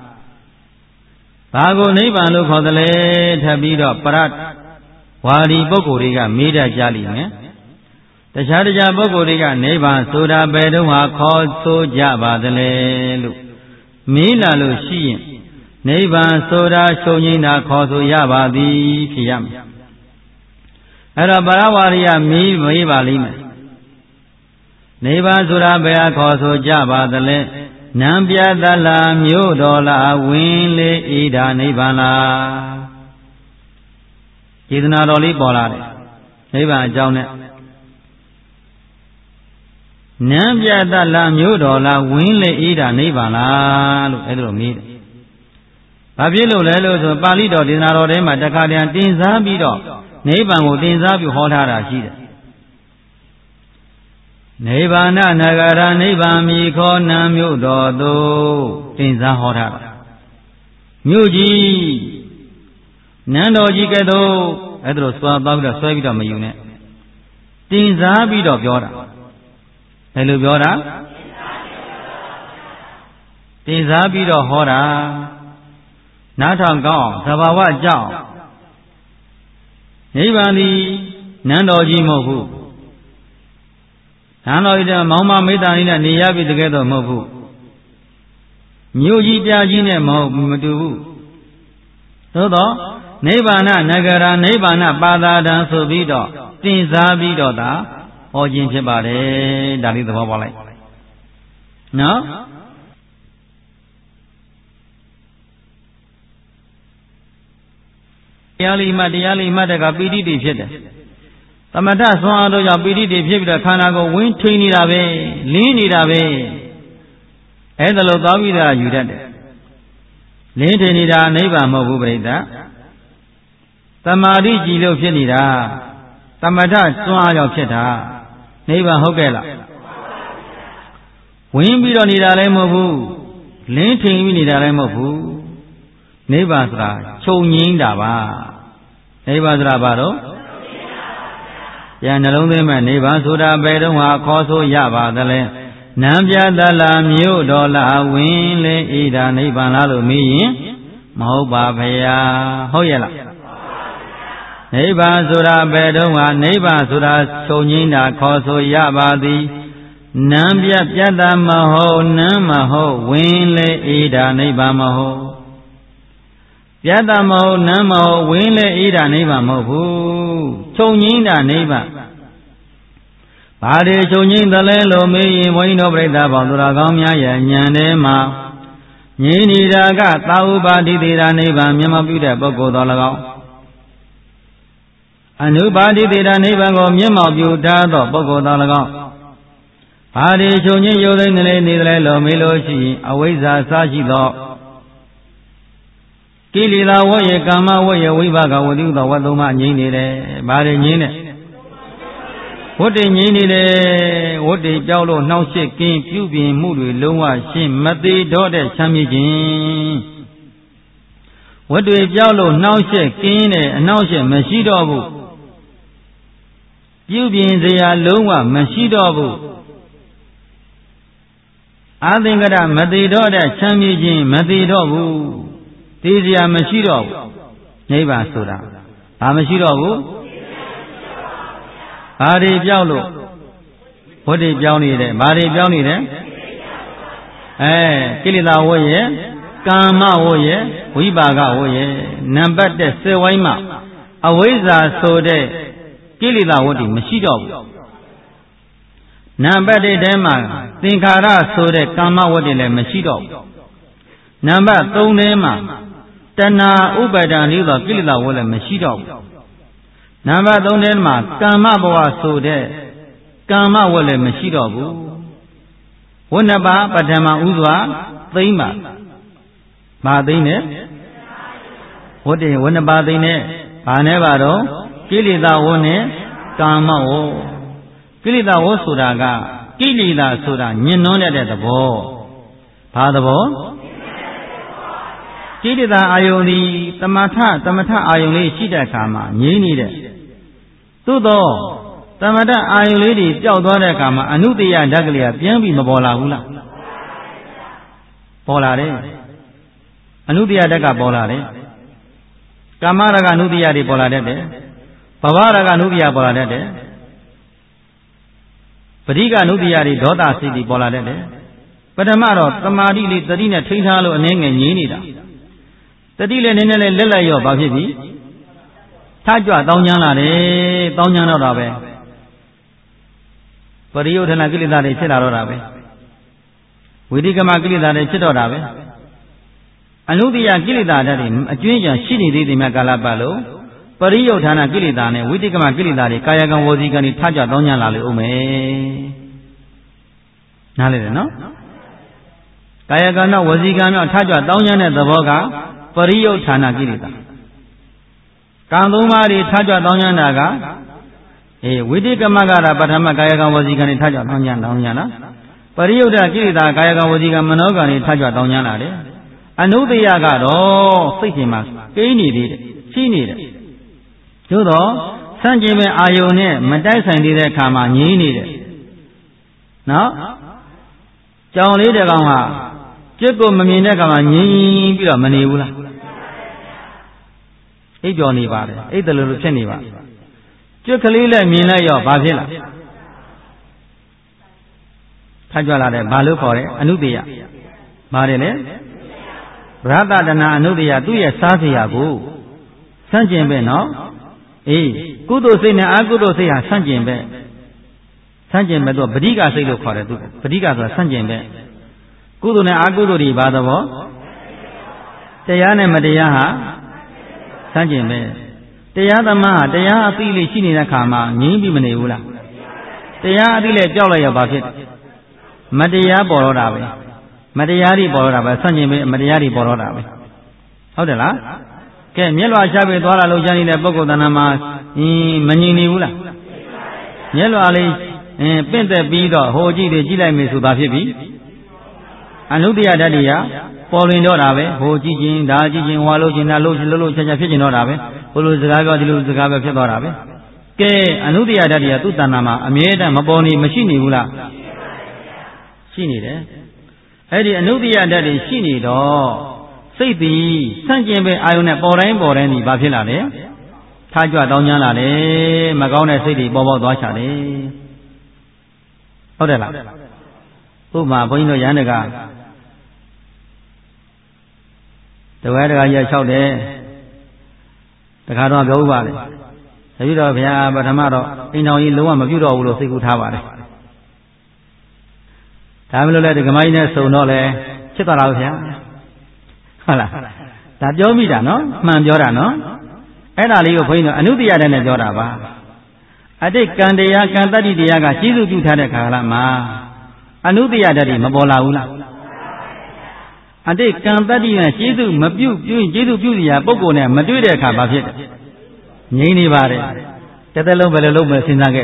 ဘာကိုနိဗ္ဗာန်လို့ခေါ်သလဲထပ်ပြီးတော့ပရတ်ဝါဒီပုဂ္ဂိုလ်တွေကမေးတတ်ကြလိမ့်မယ်တခြားပုဂ္ဂိုလ်တွေကနိဗ္ဗာန်ဆိုတာဘယ်တော့မှခေါ်ဆိုကြပါသလဲလို့မေးလာလို့ရှိရင်နိဗ္ဗာန်ဆိုတာချုပ်ငိမ့်တာခေါ်ဆိုရပါသည်ဖြစ်ရမယ်အဲ့တော့ပရဝါရိယမေးပါလိမ့်မယ်နိဗ္ဗာန်ဆိုတာဘယ်ဟာခေါ်ဆိုကြပါသလဲနံပြတလားမြို့တော်လားဝင်းလေးဣဒာနိဗ္ဗာန်လားကျေသနာတော်လေးပေါ်လာတယ်နိဗ္ဗာန်အကြောင်းနဲ့နံပြတလားမြို့တော်လားဝင်းလေးဣဒာနိဗ္ဗာန်လားလို့အဲ့လိုမေးတယ်ဘာဖြစ်လို့လဲလို့ဆိုပါဠိတော်ဒေသနာတော်ထဲမှာတခါတည်းတင်စားပြီးတော့နိဗ္ဗာန်ကိုတင်စားပြီးဟောထားတာရှိတယ်နိဗ္ဗာန်နဂရနိဗ္ဗာန်မိခောနံမြို့တော်သို့တင်စားဟောထားတာမြို့ကြီးနန်းတော်ကြီးကဲ့သို့အဲ့ဒါလိုဆွဲပြီးတော့မယူနဲ့တင်စားပြီးတော့ပြောတာဘယ်လိုပြောတာတင်စားပြီးတော့ဟောတာနားထောင်ကောင်းသဘာဝကြောင့်နိဗ္ဗာန်သည်နန်းတော်ကြီးမဟုတ်ဘူးနန်းတော်ကြီးမောင်မမေတ္တာကြီးနဲ့နေရပြီတကယ်တော့မဟုတ်ဘူးမြို့ကြီးပြကြီးနဲ့မတူဘူးသို့တော့နိဗ္ဗာန်နဂရနိဗ္ဗာန်ပါသာတံဆိုပြီးတော့တင်စားပြီးတော့သာဟောခြင်းဖြစ်ပါတယ်ဒါလေးသဘောပေါက်လိုက်နော်တရားလေးမှတကပီတိတွေဖြစ်တယ်သမထဆွမ်းအားတို့ကြောင့်ပီတိတွေဖြစ်ပြီးတော့ခန္ဓာကိုယ်ဝင်းထိန်နေတာပဲလင်းနေတာပဲအဲ့ဒါလို့သွားပြီးသားယူတတ်တယ်လင်းထိန်နေတာနိဗ္ဗာန်မဟုတ်ဘူးပြိဿသမာဓိကြည်လို့ဖြစ်နေတာသမထဆွမ်းအားကြောင့်ဖြစ်တာနိဗ္ဗာန်ဟုတ်ကဲ့လားဝင်းပြီးတော့နေတာလည်းမဟုတ်ဘူးလင်းထိန်ပြီးနေတာလည်းမဟုတ်ဘူးနိဗ္ဗာန်ဆိုတာချုပ်ငြိမ်းတာပါနိဗ္ဗာန်ဆိုတာဘာတော့ပြန်နှလုံးသွင်းမဲ့နိဗ္ဗာန်ဆိုတာဘယ်တော့မှခေါ်ဆိုရပါသလဲနံပြတလားမြို့တော်လားဝင်းလေဣဒာနိဗ္ဗာန်လားလို့မေးရင်မဟုတ်ပါဗျာဟုတ်ရဲ့လားနိဗ္ဗာန်ဆိုတာဘယ်တော့မှနိဗ္ဗာန်ဆိုတာချုပ်ငြိမ်းတာခေါ်ဆိုရပါသည်နံပြတမဟုတ်နံမဟုတ်ဝင်းလေဣဒာနိဗ္ဗာန်မဟုတ်ပြတ်တမဟုတ်နမ်းမဟုတ်ဝင်းလေဣဒာနိဗ္ဗာန်မဟုတ်ဘူးချုပ်ငြိမ်းတာနိဗ္ဗာန်ဘာတွေချုပ်ငြိမ်းသလဲလို့မေးရင်ဘုန်းကြီးတို့ပြိဿပေါင်းသူတော်ကောင်းများရဲ့ဉာဏ်ထဲမှာငြိမ်းနေတာကသာဥပါတိတေရာနိဗ္ဗာန်မျက်မှောက်ပြုတဲ့ပုဂ္ဂိုလ်တော်၎င်းအနုပါတိတေရာနိဗ္ဗာန်ကိုမျက်မှောက်ပြုထားသောပုဂ္ဂိုလ်တော်၎င်းဘာတွေချုပ်ငြိမ်းရုပ်သိမ်းနေတယ်လို့မေးလို့ရှိရင်အဝိဇ္ဇာစရှိသောကိလေသာဝရေကာမဝရေဝိပါကဝတိဥသောဝတ္တုမငြိမ့်နေတယ်။ဘာတွေငြိမ့်နေဝတ္တိငြိမ့်နေတယ်ဝတ္တိပြောက်လို့နှောင့်ယှက်ကင်းပြုပြင်မှုတွေလုံးဝရှင်းမသေးတော့တဲ့ချမ်းမြေ့ခြင်းဝတ္တိပြောက်လို့နှောင့်ယှက်ကင်းတဲ့အနှောင့်ယှက်မရှိတော့ဘူးပြုပြင်စရာလုံးဝမရှိတော့ဘူးအာသင်္ကရမသေးတော့တဲ့ချမ်းမြေ့ခြင်းမသေးတော့ဘူးသိစရာမရှိတော့ဘူးနိဗ္ဗာန်ဆိုတာဘာမရှိတော့ဘူးဘာတွေပြောက်လို့ဝတ္တိပြောင်းနေတယ်ဘာတွေပြောင်းနေတယ်ကိလေသာဝတ်ရဲ့ကာမဝတ်ရဲ့ဝိပါကဝတ်ရဲ့နံပါတ်1စေဝိုင်းမှာအဝိဇ္ဇာဆိုတဲ့ကိလေသာဝတ္တိမရှိတော့ဘူးနံပါတ်1ထဲမှာသင်္ခါရဆိုတဲ့ကာမဝတ္တိလည်းမရှိတော့ဘူးနံပါတ်3ထဲမှာတဏှာဥပါဒဏ်လေးသောကိလေသာဝတ်လည်းမရှိတော့ဘူးနံပါတ်3ထဲမှာကာမဘဝဆိုတဲ့ကာမဝတ်လည်းမရှိတော့ဘူးဝိနည်းပါပထမဥစွာသိမ့်ပါဘာသိမ့်နဲ့ဝတ္တိဝိနည်းပါသိမ့်နဲ့ဘာနဲ့ပါတော့ကိလေသာဝတ်နဲ့ကာမဝတ်ကိလေသာဝတ်ဆိုတာကကိလေသာဆိုတာညှဉ်းနှွမ်းတဲ့သဘောဘာသဘောကိလေသာအာယုန်ဒီသမထအာယုန်လေးရှိတဲ့အခါမှာငြိမ့်နေတဲ့သို့သောတမတအာယုလေးတွေပျောက်သွားတဲ့အခါမှာအနုတ္တယဓာတ်ကလေးကပြန်ပြီးမပေါ်လာဘူးလားပေါ်လာတယ်အနုတ္တယဓာတ်ကပေါ်လာတယ်ကာမရာဂအနုတ္တယတွေပေါ်လာတတ်တယ်ဘဝရာဂအနုတ္တယပေါ်လာတတ်တယ်ပဋိက္ခအနုတ္တယတွေဒေါသစိတ်တွေပေါ်လာတတ်တယ်ပထမတော့တမာတိလေးတတိနဲ့ထိန်းထားလို့အနည်းငယ်ငြင်းနေတာတတိလည်းနည်းနည်းလေးလက်လိုက်ရောဘာဖြစ်ပြီထကြွတောင်းကျမ်းလာတယ်တောင်းကျမ်းတော့တာပဲပရိယုဒ္ဓနာကိလေသာတွေဖြစ်လာတော့တာပဲဝိတိကမကိလေသာတွေဖြစ်တော့တာပဲအနုတ္တယကိလေသာဓာတ်တွေအကျွင်းကြံရှိနေသေးတယ်မြတ်ကာလပတ်လို့ပရိယုဒ္ဓနာကိလေသာနဲ့ဝိတိကမကိလေသာတွေကာယကံဝစီကံတွေထကြွတောင်းကျမ်းလာလို့ဦးမယ်နားလည်တယ်နော်ကာယကံနဲ့ဝစီကံနဲ့ထကြွတောင်းကျမ်းတဲ့သဘောကပရိယုဒ္ဓနာကိလေသာကံသုံးပါးတွေထကြွတောင်းကျမ်းတာကဝိတိကမကတော့ပထမကာယကံဝစီကံတွေထကြွတောင်းကျမ်းလားပရိယုဒ္ဓကိလေသာကာယကံဝစီကံမနောကံတွေထကြွတောင်းကျမ်းလာတယ်အနုတ္တယကတော့စိတ်ရှင်မှာကိန်းနေသေးတယ်ရှိနေတယ်သို့တော့ဆန့်ကျင်မဲ့အာယုန်နဲ့မတိုက်ဆိုင်သေးတဲ့အခါမှာငြင်းနေတယ်နော်ကြောင်လေးတကောင်ဟာจิตကိုမမြင်တဲ့အခါမှာငြင်းပြီးတော့မနေဘူးလားအိပ်ပျော်နေပါတယ်အိပ်တယ်လို့ဖြစ်နေပါจิตကလေးလည်းမြင်လိုက်ရောဘာဖြစ်လားထကြွလာတယ်ဘာလို့ခေါ်လဲအနုတ္တယပါတယ်လေဗရတတနာအနုတ္တယသူ့ရဲ့စားစရာကိုဆန့်ကျင်ပဲနော်ကုသိုလ်စိတ်နဲ့အကုသိုလ်စိတ်ဟာဆန့်ကျင်ပဲသူပဋိက္ခစိတ်လို့ခေါ်တယ်သူပဋိက္ခဆိုတာဆန့်ကျင်ပဲကုသိုလ်နဲ့အကုသိုလ်တွေဘာသဘောတရားနဲ့မတရားဟာဆန့်ကျင်ပဲတရားသမားဟာတရားအသိလေးရှိနေတဲ့ခါမှာငြင်းပြီးမနေဘူးလားတရားအသိလေးကြောက်လိုက်ရပါဖြစ်မတရားပေါ်တော့တာပဲမတရားတွေပေါ်တော့တာပဲဆန့်ကျင်ပဲမတရားတွေပေါ်တော့တာပဲဟုတ်တယ်လားကဲမျက်လွှာရှာပြီးသွားလာလို့ကြားနေတဲ့ပုဂ္ဂိုလ်တဏ္ဍာမှာမငြင်းနေဘူးလားမျက်လွှာလေးပင့်သက်ပြီးတော့ဟိုကြည့်တယ်ကြည့်လိုက်မယ်ဆိုတာဖြစ်ပြီအနုတ္တယဓာတ်တွေကပေါ်လွင်တော့တာပဲဟိုကြည့်ခြင်းဒါကြည့်ခြင်းဟွာလို့ခြင်းဒါလို့ချက်ချက်ဖြစ်ခြင်းတော့တာပဲဘလိုစကားပြောဒီလိုစကားပဲဖြစ်သွားတာပဲကဲအနုတ္တယဓာတ်တွေကသူ့တဏ္ဍာမှာအမြဲတမ်းမပေါ်နေမရှိနေဘူးလားရှိနေတယ်အဲ့ဒီအနုတ္တယဓာတ်တွေရှိနေတော့စိတ်သည်ဆန့်ကျင်ပဲအာယုန်နဲ့ပေါ်တိုင်းဒီဘာဖြစ်လာလဲထားကြွတောင်းကျမ်းလာတယ်မကောင်းတဲ့စိတ်တွေပေါ်ပေါက်သွားချတယ်ဟုတ်တယ်လားဥပမာဘုန်းကြီးတို့ရဟန်းတကာတဝဲတကာကြီးလျှောက်တယ်တခါတော့ပြောဥပါလေတပည့်တော်ဘုရားပထမတော့အိမ်တော်ကြီးလုံးဝမပြုတ်တော့ဘူးလို့စိတ်ကူးထားပါတယ်ဒါမလို့လဲဒီကမိုင်းနဲ့စုံတော့လဲဖြစ်သွားတာဗျာဟုတ်လားဒါပြောမိတာနော်မှန်ပြောတာနော်အဲ့ဒါလေးကိုဘုန်းကြီးတို့အနုတ္တယနဲ့ပြောတာပါအတိတ်ကံတရားကံတတ္တိတရားကကျေးဇူးပြုထားတဲ့ခါကမှာအနုတ္တယဓာတ်တွေမပေါ်လာဘူးလားအတိတ်ကံတတ္တိနဲ့ကျေးဇူးမပြုရင်ကျေးဇူးပြုစရာပုဂ္ဂိုလ်နဲ့မတွေ့တဲ့အခါဘာဖြစ်လဲငြိမ့်နေပါတယ်တစ်သက်လုံးဘယ်လိုလုပ်မလဲစဉ်းစားခဲ့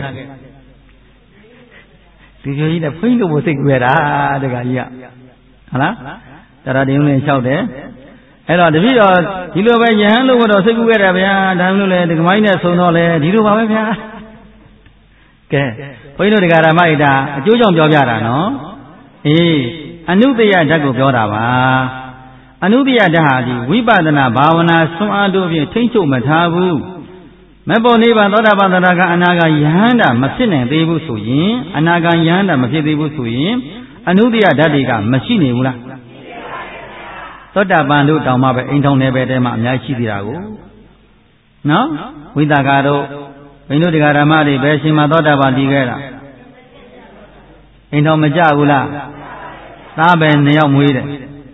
ဒီလိုကြီးနဲ့ဘုန်းကြီးတို့စိတ်ကြွယ်တာတခါကြီးကဟုတ်လားတရားတင်းလေးလျှောက်တယ်အဲ့တော့တပည့်တော်ဒီလိုပဲယဟန်လို့တော့စိတ်ကူးခဲ့တယ်ဗျာဒါမှမဟုတ်လေဒီကမိုင်းနဲ့ဆုံတော့လေဒီလိုပါပဲဗျာကဲဘုန်းကြီးတို့တရားဓမ္မဣတာအကျိုးကြောင့်ပြောပြတာနော်အနုတ္တယဓာတ်ကိုပြောတာပါအနုတ္တယဓာတ်ဟာဒီဝိပဿနာဘာဝနာဆွမ်းအားတို့ဖြင့်ထိမ့်ချုပ်မထားဘူးမပေါ်နေပါသောတာပန်သရကအနာဂယဟန္တာမဖြစ်နိုင်သေးဘူးဆိုရင်အနာဂယဟန္တာမဖြစ်သေးဘူးဆိုရင်အနုတ္တယဓာတ်တွေကမရှိနေဘူးလားသောတာပန်တို့တောင်မှပဲအိမ်ထောင်နယ်ပယ်ထဲမှာအများကြီးရှိသေးတာကိုနော်ဝိသကာတို့ဘိန္ဒုတရားဓမ္မတွေဘယ်ရှင်မှာသောတာပန်တည်ခဲ့တာအိမ်ထောင်မကြဘူးလားသားပဲ2ယောက်မွေးတယ်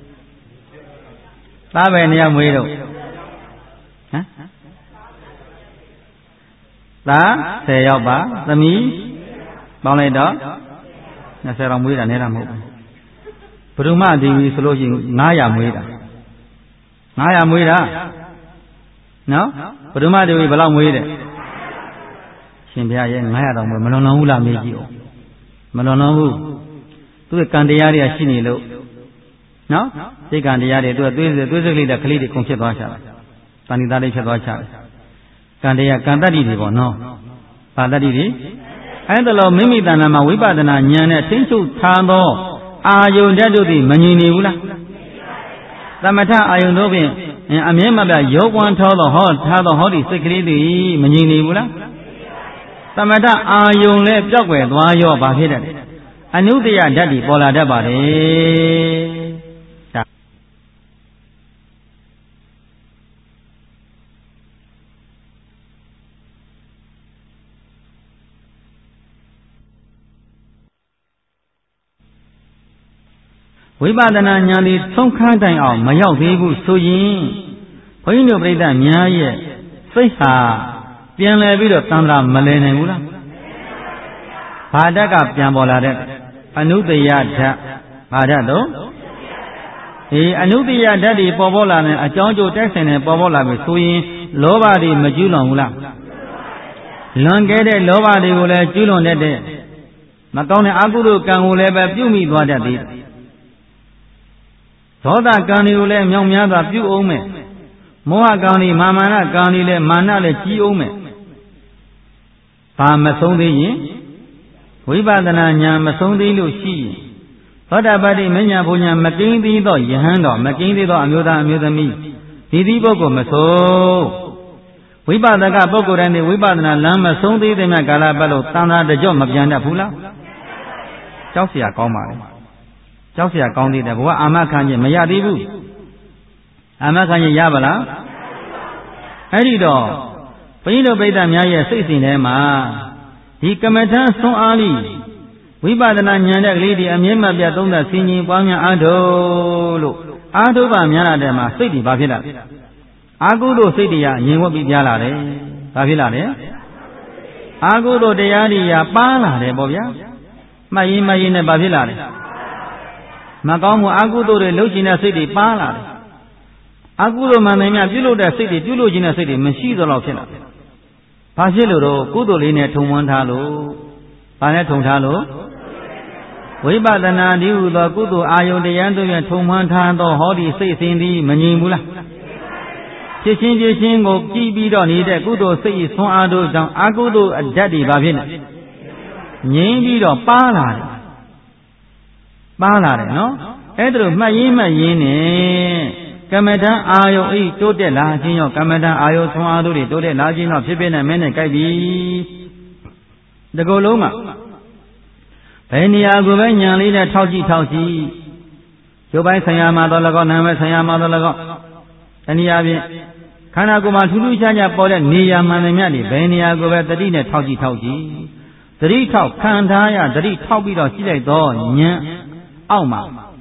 သားပဲ2ယောက်မွေးတော့ဟမ်သား10ယောက်ပါသမီးပေါင်းလိုက်တော့20လောက်မွေးတာနဲတာမဟုတ်ဘူးဘုရုမဒေဝီဆိုလို့ရှိရင်900မွေးတာ900မွေးတာနော်ဘုရုမဒေဝီဘယ်လောက်မွေးတယ်ရှင်ဘုရားရဲ့900တောင်မလွန်လွန်ဘူးလားမေးကြည့်အောင်မလွန်လွန်ဘူးသူကကံတရားတွေကရှိနေလို့နော်စိတ်ကံတရားတွေသူကသွေးစိတ်လေးတဲ့ကလေးတွေကုန်ဖြစ်သွားချတာတဏှိသားလေးဖြစ်သွားချတယ်ကံတရားကံတတ္တိတွေပေါ့နော်ဘာတတိဒီအဲ့ဒါလို့မိမိတဏ္ဍာမှာဝိပဿနာဉာဏ်နဲ့ထိန်းချုပ်ထားသောအာယုန်ဓာတ်တို့သည်မငြိမ်နေဘူးလားသမထအာယုန်တို့ဖြင့်အမြဲမပြရောကွမ်းထားသောဟောဒီစိတ်ကလေးသည်မငြိမ်နေဘူးလားသမထအာယုန်လည်းပြောက်ွယ်သွားရောဘာဖြစ်တတ်လဲအနုတ္တယဓာတ်တွေပေါ်လာတတ်ပါတယ်ဝိပဿနာဉာဏ်သည်ဆုံးခန်းတိုင်အောင်မရောက်သေးဘူးဆိုရင်ဘုန်းကြီးတို့ပြိဿများရဲ့စိတ်ဟာပြန်လည်ပြီးတော့တန်ត្រာမလည်နိုင်ဘူးလားဘာဓာတ်ကပြန်ပေါ်လာတဲ့အနုတ္တယဓာတ်ဘာဓာတ်တော့အနုတ္တယဓာတ်တွေပေါ်လာတဲ့အကြောင်းကျိုးတိုက်ဆိုင်နေပေါ်လာပြီဆိုရင်လောဘတွေမကျူးလွန်ဘူးလားလွန်ခဲ့တဲ့လောဘတွေကိုလည်းကျူးလွန်တတ်တဲ့မကောင်းတဲ့အကုသိုလ်ကံကိုလည်းပဲပြုမိသွားတတ်သည်ဒေါသကံတွေကိုလည်းမြောက်များစွာပြုအောင်မယ်မောဟကံတွေမာမာနကံတွေလည်းမာနလည်းကြီးအောင်မယ်ဘာမဆုံးသေးရင်ဝိပဿနာဉာဏ်မဆုံးသေးလို့ရှိရင်သောတာပတိမဉ္ဇဉ်ဘုံဉာဏ်မကင်းသေးသောယဟန်တော်မကင်းသေးသောအမျိုးသားအမျိုးသမီးဒီပုဂ္ဂိုလ်မဆုံးဝိပဿကပုဂ္ဂိုလ်တိုင်းဝိပဿနာလမ်းမဆုံးသေးတဲ့မြတ်ကာလပတ်လို့တန်ត្រာတကြော့မပြန်တတ်ဘူးလားကြောက်เสียကောင်းပါလေကြောက်เสียကောင်းသေးတယ်ဘဝအာမခံခြင်းမရသေးဘူးအာမခံခြင်းရပါလားအဲ့ဒီတော့ဘုန်းကြီးတို့ပိဋကများရဲ့စိတ်စဉ်ထဲမှာဒီကမ္မထဆွမ်းအားလိဝိပဿနာဉာဏ်တဲ့ကလေးဒီအမြဲမပြတ်သုံးသပ်ဆင်ခြင်ပွားများအားထုတ်လို့အားထုတ်ပါများလာတဲ့မှာစိတ်တွေဘာဖြစ်လာလဲအာဟုတို့စိတ်တွေကငြိမ်ဝတ်ပြီးပြားလာတယ်ဘာဖြစ်လာလဲအာဟုတို့တရားတွေကပါလာတယ်ပေါ့ဗျာမှတ်ရင်နဲ့ဘာဖြစ်လာလဲမကောင်းမှုအကုသိုလ်တွေလှုပ်ခြင်းတဲ့စိတ်တွေပါလာတယ်အကုသိုလ်မှန်တယ်များပြုလုပ်တဲ့စိတ်တွေပြုလုပ်ခြင်းတဲ့စိတ်တွေမရှိသလောက်ဖြစ်လာတယ်ဘာဖြစ်လို့တော့ကုသိုလ်လေးနဲ့ထုံမွန်းထားလို့ဘာနဲ့ထုံထားလို့ဝိပဿနာဒီဟုသောကုသိုလ်အာယုန်တရားတို့ဖြင့်ထုံမွန်းထားသောဟောဒီစိတ်စဉ်သည်မငြိမ်ဘူးလားဖြစ်ချင်းကိုကြည်ပြီးတော့နေတဲ့ကုသိုလ်စိတ်ဆွမ်းအားတို့ကြောင့်အကုသိုလ်အဓာတ်တွေဘာဖြစ်လဲငြိမ်ပြီးတော့ပါလာတယ်နော်အဲ့ဒါလို့မှတ်ရင်းနဲ့ကမ္မထအာယုံတိုးတက်လာခြင်းရောကမ္မထအာယုံဆွမ်းအားတို့တွေတိုးတက်လာခြင်းတော့ဖြစ်ဖြစ်နဲ့မင်းနဲ့ကြိုက်ပြီဒီကုလုံးမှာဘယ်နေရာကိုပဲညံလေးနဲ့ထောက်ကြည့်ရုပ်ပိုင်းဆိုင်ရာမှာတော့၎င်းနာမ်ပိုင်းဆိုင်ရာမှာတော့၎င်းတနည်းအားဖြင့်ခန္ဓာကိုယ်မှာထူးထူးခြားခြားပေါ်တဲ့နေရာမှန်သမျှတွေဘယ်နေရာကိုပဲတတိနဲ့ထောက်ကြည့်သတိထောက်ခံထားရသတိထောက်ပြီးတော့ကြည့်လိုက်တော့ဉာဏ်အောက်မှာ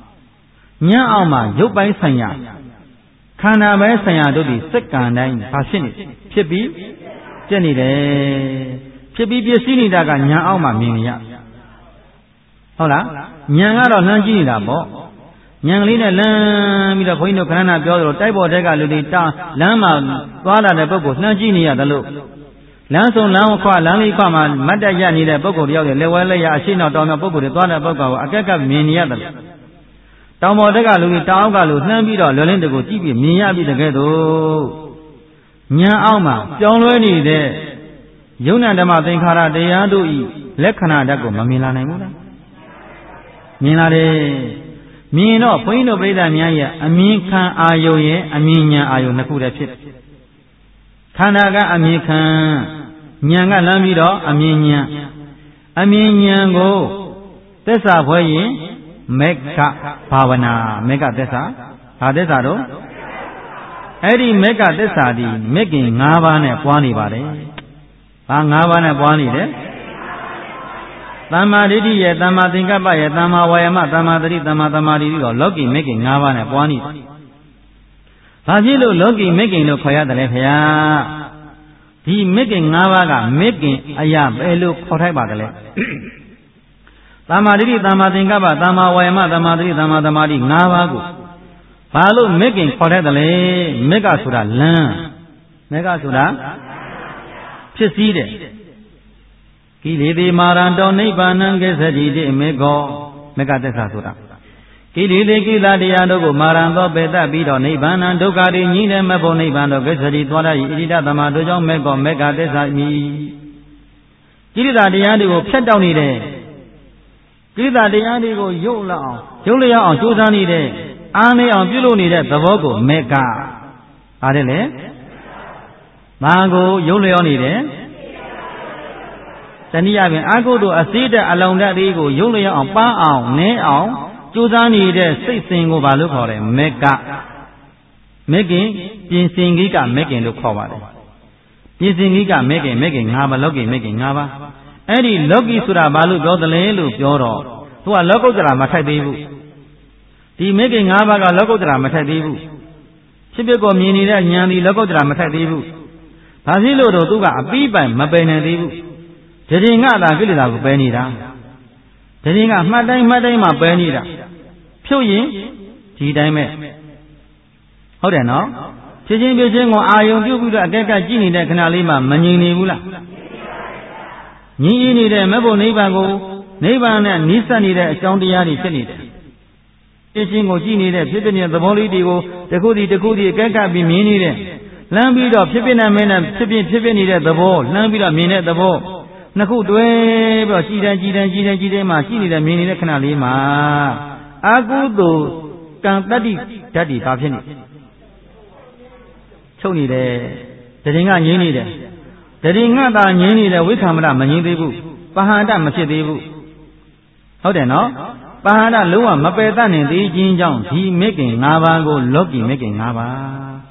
ရုပ်ပိုင်းဆိုင်ရာခန္ဓာပိုင်းဆိုင်ရာတို့ဒီစက္ကန့်တိုင်းဘာဖြစ်နေဖြစ်ပြီးပြည့်နေတယ်ဖြစ်ပြီးပြည့်စည်နေတာကဉာဏ်အောက်မှာမြင်နေရဟုတ်လားဉာဏ်ကတော့လှမ်းကြည့်နေတာပေါ့ဉာဏ်ကလေးနဲ့လှမ်းပြီးတော့ဘုန်းကြီးတို့ခဏပြောသလိုတိုက်ပေါ်တဲ့ကလူတွေလမ်းမှာသွားလာတဲ့ပုဂ္ဂိုလ်လှမ်းကြည့်နေရတယ်လို့လမ်းဆုံးလမ်းခွလမ်းလေးခွမှာမတ်တက်ရနေတဲ့ပုဂ္ဂိုလ်တယောက်ရဲ့လက်ဝဲလက်ရအရှိနောက်တောင်မြောက်ပုဂ္ဂိုလ်တွေသွားတဲ့ပုဂ္ဂိုလ်ကိုအကက်ကမြင်နေရတယ်တောင်ပေါ်တက်ကလူကြီးတောင်အောက်ကလူနှမ်းပြီးတော့လွယ်လင်းတကူကြည့်ပြီးမြင်ရပြီတကယ်တော့ဉာဏ်အောက်မှာပြောင်းလဲနေတဲ့ယုံနာဓမ္မသင်္ခါရတရားတို့ဤလက္ခဏာဓာတ်ကိုမမြင်လာနိုင်ဘူးလားမြင်လာတယ်မြင်တော့ဘုန်းကြီးတို့ပြိဿများရဲ့အမြင်ခံအာယုံရဲ့အမြင်ဉာဏ်အာယုံနှစ်ခုတည်းဖြစ်ခန္ဓာကအမြင်ခံဉာဏ်ကလမ်းပြီးတော့အမြင်ဉာဏ်ကိုသစ္စာဖွဲ့ရင်မေဃဘာဝနာမေဃသစ္စာဘာသစ္စာတော့အဲ့ဒီမေဃသစ္စာဒီမေခင်၅ပါးနဲ့ပွားနေပါတယ်ဘာ၅ပါးနဲ့ပွားနေတယ်သမ္မာဒိဋ္ဌိရဲ့သမ္မာသင်္ကပ္ပရဲ့သမ္မာဝါယာမသမ္မာသတိသမ္မာသမာဓိပြီးတော့လောကီမေခင်၅ပါးနဲ့ပွားနေတယ်ဘာဖြစ်လို့လောကီမေခင်လို့ခေါ်ရတယ်လဲခင်ဗျာဒီမေခင်၅ပါးကမေခင်အရာဘယ်လိုခေါ်ထိုက်ပါသလဲသမ္မာဒိဋ္ဌိသမ္မာသင်္ကပ္ပသမ္မာဝါယာမသမ္မာသတိသမ္မာသမာဓိ၅ပါးကိုဘာလို့မေခင်ခေါ်ထိုက်တယ်လဲမေကဆိုတာလမ်းမေကဆိုတာဖြစ်စည်းတယ်ကိလေသာမာရံတောနိဗ္ဗာနံကိစ္စတိတိမေကောမေကသစ္စာဆိုတာကိလေသာကိလေတရားတို့ကိုမာရံသောပေတတ်ပြီးတော့နိဗ္ဗာနံဒုက္ခတွေညှိတဲ့မဖို့နိဗ္ဗာန်တို့ကိစ္စတိသွားရ၏ဣတိတသမတို့ကြောင့်မေကောမေကသစ္စာမိကိလေသာတရားတွေကိုဖျက်တောက်နေတဲ့ကိလေသာတရားတွေကိုရုပ်လျောက်အောင်ကြိုးစားနေတဲ့အားနေအောင်ပြုလုပ်နေတဲ့သဘောကိုမေကပါတယ်လေဘာကိုရုပ်လျောက်နေတယ်တနည်းအားဖြင့်အာဟုတို့အစိတဲ့အလောင်ဓာတ်လေးကိုရုပ်လျောက်အောင်ပန်းအောင်နင်းအောင်ကြိုးစားနေတဲ့စိတ်စဉ်ကိုဘာလို့ခေါ်လဲမေကမေခင်ပြင်စင်ကြီးကမေခင်လို့ခေါ်ပါတယ်ပြင်စင်ကြီးကမေခင်၅ပါးလောကီမေခင်၅ပါးအဲ့ဒီလောကီဆိုတာဘာလို့ပြောသလဲလို့ပြောတော့သူကလောကုတ္တရာမထိုက်သေးဘူးဒီမေခင်၅ပါးကလောကုတ္တရာမထိုက်သေးဘူးဖြစ်ဖြစ်ကိုမြင်နေတဲ့ဉာဏ်ဒီလောကုတ္တရာမထိုက်သေးဘူးဘာဖြစ်လို့တော့သူကအပြီးပိုင်မပယ်နိုင်သေးဘူးတရင်ကသာကိလေသာကိုပယ်နေတာတရင်ကမှတ်တိုင်းမှပယ်နေတာဖြုတ်ရင်ဒီတိုင်းပဲဟုတ်တယ်နော်ဖြစ်ချင်းကိုအာယုံပြုတ်ပြီးတော့အကဲကကြည့်နေတဲ့ခဏလေးမှမငြိမ်နေဘူးလားငြိမ်နေတဲ့မဘုံနိဗ္ဗာန်ကိုနိဗ္ဗာန်နဲ့နီးစပ်နေတဲ့အကြောင်းတရားတွေဖြစ်နေတယ်ဖြစ်ချင်းကိုကြည့်နေတဲ့ဖြစ်တဲ့သဘောလေးတွေကိုတစ်ခုစီအကဲကပြီးမြင်နေတဲ့လမ်းပြီးတော့ဖြစ်နေမယ်နဲ့ဖြစ်နေတဲ့သဘောလမ်းပြီးတော့မြင်တဲ့သဘောနှစ်ခုတွဲပြီးတော့ကြည်တယ်မှာရှိနေတဲ့မြင်နေတဲ့ခဏလေးမှာအာကုသိုလ်ကံတတ္တိဓာတ်တွေဘာဖြစ်နေချုပ်နေတယ်တရင်ကငြိမ်းနေတယ်တရင်ကသာငြိမ်းနေတယ်ဝိက္ခမရမငြိမ်းသေးဘူးပဟာဒမဖြစ်သေးဘူးဟုတ်တယ်နော်ပဟာဒလုံးဝမပယ်တတ်နိုင်သေးခြင်းကြောင့်ဒီမေခင်၅ပါးကိုလောကီမေခင်၅ပါး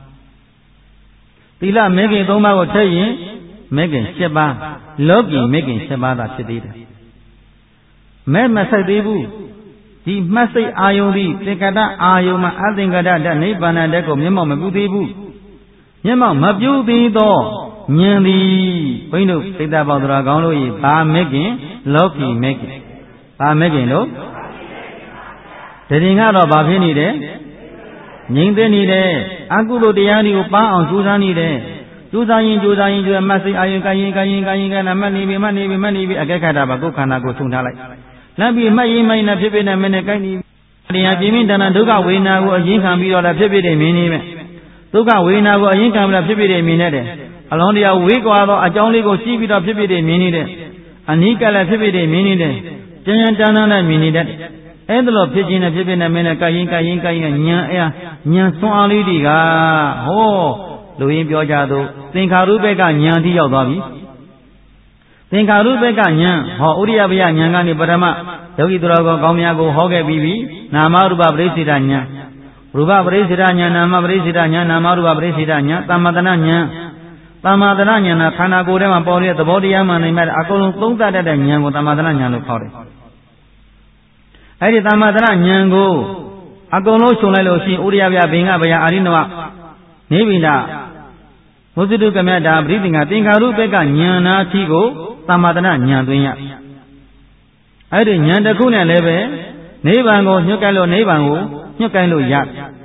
သီလမေခင်၃ပါးကိုထည့်ရင်မေခင်7ပါးလောကီမေခင်7ပါးသာဖြစ်သေးတယ်မဲမဆိုင်သေးဘူးဒီမှတ်စိတ်အာယုံဒီသင်္ကတအာယုံမှာအသင်္ကတဓာတ်နိဗ္ဗာန်ဓာတ်ကိုမျက်မှောက်မပြုသေးဘူးမျက်မှောက်မပြုသေးသောဉာဏ်သည်ဘုန်းကြီးတို့စိတ်သားပေါတော်ကောင်းလို့ဤဘာမေခင်လောကီမေခင်ဘာမေခင်လို့တရင်ကတော့ဘာဖြစ်နေတယ်ငြိမ့်သိနေတယ်အကုသိုလ်တရားတွေကိုပန်းအောင်ကြိုးစားနေတယ်ကြိုးစားရင်မှတ်စိတ်အာယုံကရင်မှတ်နေပြီအကဲခတ်တာပါကိုယ်ခန္ဓာကိုထုံထားလိုက်လမ်းပြီးမှတ်ရင်မှနဲ့ဖြစ်နဲ့မနဲ့ကိုက်နေတရားပြင်းပြင်းထန်ထန်ဒုက္ခဝေဒနာကိုအရင်ခံပြီးတော့လည်းဖြစ်တဲ့မြင်နေမယ်ဒုက္ခဝေဒနာကိုအရင်ခံပြီးတော့ဖြစ်တဲ့မြင်နေတယ်အလုံးတရားဝေးကွာသောအကြောင်းလေးကိုရှိပြီးတော့ဖြစ်တဲ့မြင်နေတယ်အနိကလည်းဖြစ်တဲ့မြင်နေတယ်ကျန်တန်းနဲ့မြင်နေတယ်အဲ့ဒါလို့ဖြစ်ခြင်းနဲ့ဖြစ်နဲ့မနဲ့ကိုက်ရင်ဉာဏ်စွမ်းအားလေးတွေကဟောလူရင်းပြောကြသောသင်္ခါရုပ္ပကဉာဏ်တိရောက်သွားပြီသင်္ခါရုပ္ပကဉာဏ်ဟောဥရိယပယဉာဏ်ကနေပထမယောဂီသူတော်ကောင်းများကိုဟောခဲ့ပြီးပြီနာမရူပပရိစ္ဆေဒဉာဏ်ရူပပရိစ္ဆေဒဉာဏ်နာမပရိစ္ဆေဒဉာဏ်နာမရူပပရိစ္ဆေဒဉာဏ်သမ္မာတနာဉာဏ်သမ္မာတနာဉာဏ်ကခန္ဓာကိုယ်ထဲမှာပေါ်တဲ့သဘောတရားမှန်နိုင်မဲ့အကုန်လုံးသုံးသပ်တတ်တဲ့ဉာဏ်ကိုသမ္မာတနာဉာဏ်လို့ခေါ်တယ်အဲ့ဒီသမ္မာတနာဉာဏ်ကိုအကုန်လုံးခြုံလိုက်လို့ရှိရင်ဥရိယပယဘင်္ဂပယအာရိနဝနိဗ္ဗိဒမုဇ္ဇတုကမြတာပရိသင်္ကသင်္ခါရုပ္ပကဉာဏ်နာသီကိုသမ္မာတနာဉာဏ်သွင်းရအဲ့ဒီဉာဏ်တစ်ခုနဲ့လည်းပဲနိဗ္ဗာန်ကိုညွှတ်ကိုင်းလို့နိဗ္ဗာန်ကိုညွှတ်ကိုင်းလို့ရ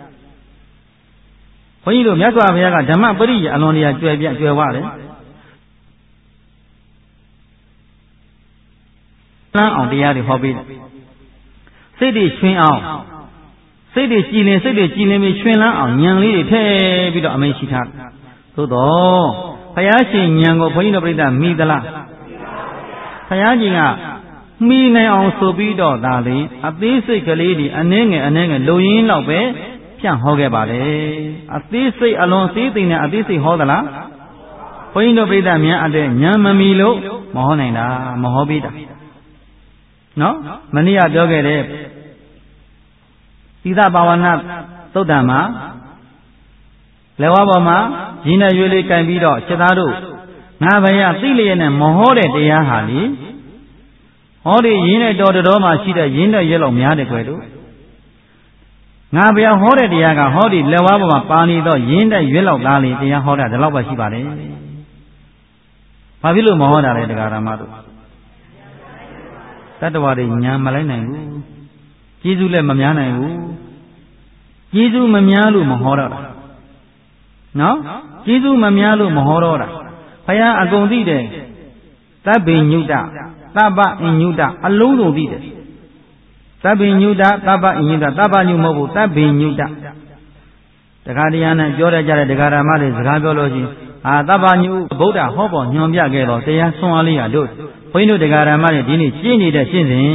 ဘုန်းကြီးတို့မြတ်စွာဘုရားကဓမ္မပရိယအလွန်တရာကျွယ်ဝတယ်လမ်းအောင်တရားတွေဟောပေးတယ်စိတ်တွေရွှင်အောင်စိတ်တွေကြည်လင်ပြီးရွှင်လန်းအောင်ဉာဏ်လေးတွေထည့်ပြီးတော့အမိန့်ရှိထားတယ်သို့တော့ဘုရားရှင်ဉာဏ်ကိုဘုန်းကြီးတို့ပြိဿမိသလားဘုရားရှင်ကမိနိုင်အောင်ဆိုပြီးတော့ဒါလေအသေးစိတ်ကလေးတွေအနှဲငယ်လိုရင်းလောက်ပဲဖြန့်ဟောခဲ့ပါလေအသေးစိတ်အလွန်သေးသိနဲ့အသေးစိတ်ဟောသလားဘုန်းကြီးတို့ပြိဿများအတဲ့ဉာဏ်မမီလို့မဟောနိုင်တာမဟောပေးတာနော်မနေ့ကပြောခဲ့တဲ့သီသဘာဝနာသုတ်တံမှာလက်ဝါးပေါ်မှာရင်းနဲ့ရွေးလေးကင်ပြီးတော့ချက်သားတို့ငါဘယသိလျက်နဲ့မဟောတဲ့တရားဟာလေဟောဒီရင်းနဲ့တော်မှာရှိတဲ့ရင်းနဲ့ရဲလောက်များတယ်ကွယ်တို့ငါဘယဟောတဲ့တရားကဟောဒီလက်ဝါးပေါ်မှာပါနေတော့ရင်းနဲ့ရွေးလောက်သားလေတရားဟောတာဒီလောက်ပဲရှိပါတယ်ဘာဖြစ်လို့မဟောတာလဲတရားဓမ္မတို့တတ္တဝါတွေညာမလိုက်နိုင်ဘူးကျေးဇူးလည်းမများနိုင်ဘူးကျေးဇူးမများလို့မဟောတော့တာနော်ကျေးဇူးမများလို့မဟောတော့တာဘုရားအကုန်သိတယ်သဗ္ဗညုတသဗ္ဗအညုတအလုံးစုံသိတယ်သဗ္ဗညုတသဗ္ဗအညုတသဗ္ဗညုမဟုတ်ဘူးသဗ္ဗညုတတခါတရားနဲ့ပြောရကြတဲ့ဒကာဓမ္မတွေစကားပြောလို့ချင်းသဗ္ဗညုဗုဒ္ဓဟောပေါ်ညွှန်ပြခဲ့တော့တရားဆွမ်းအားလေးဟာတို့ဘုန်းကြီးတို့တရားဓမ္မတွေဒီနေ့ကျင့်နေတဲ့ရှင်းစဉ်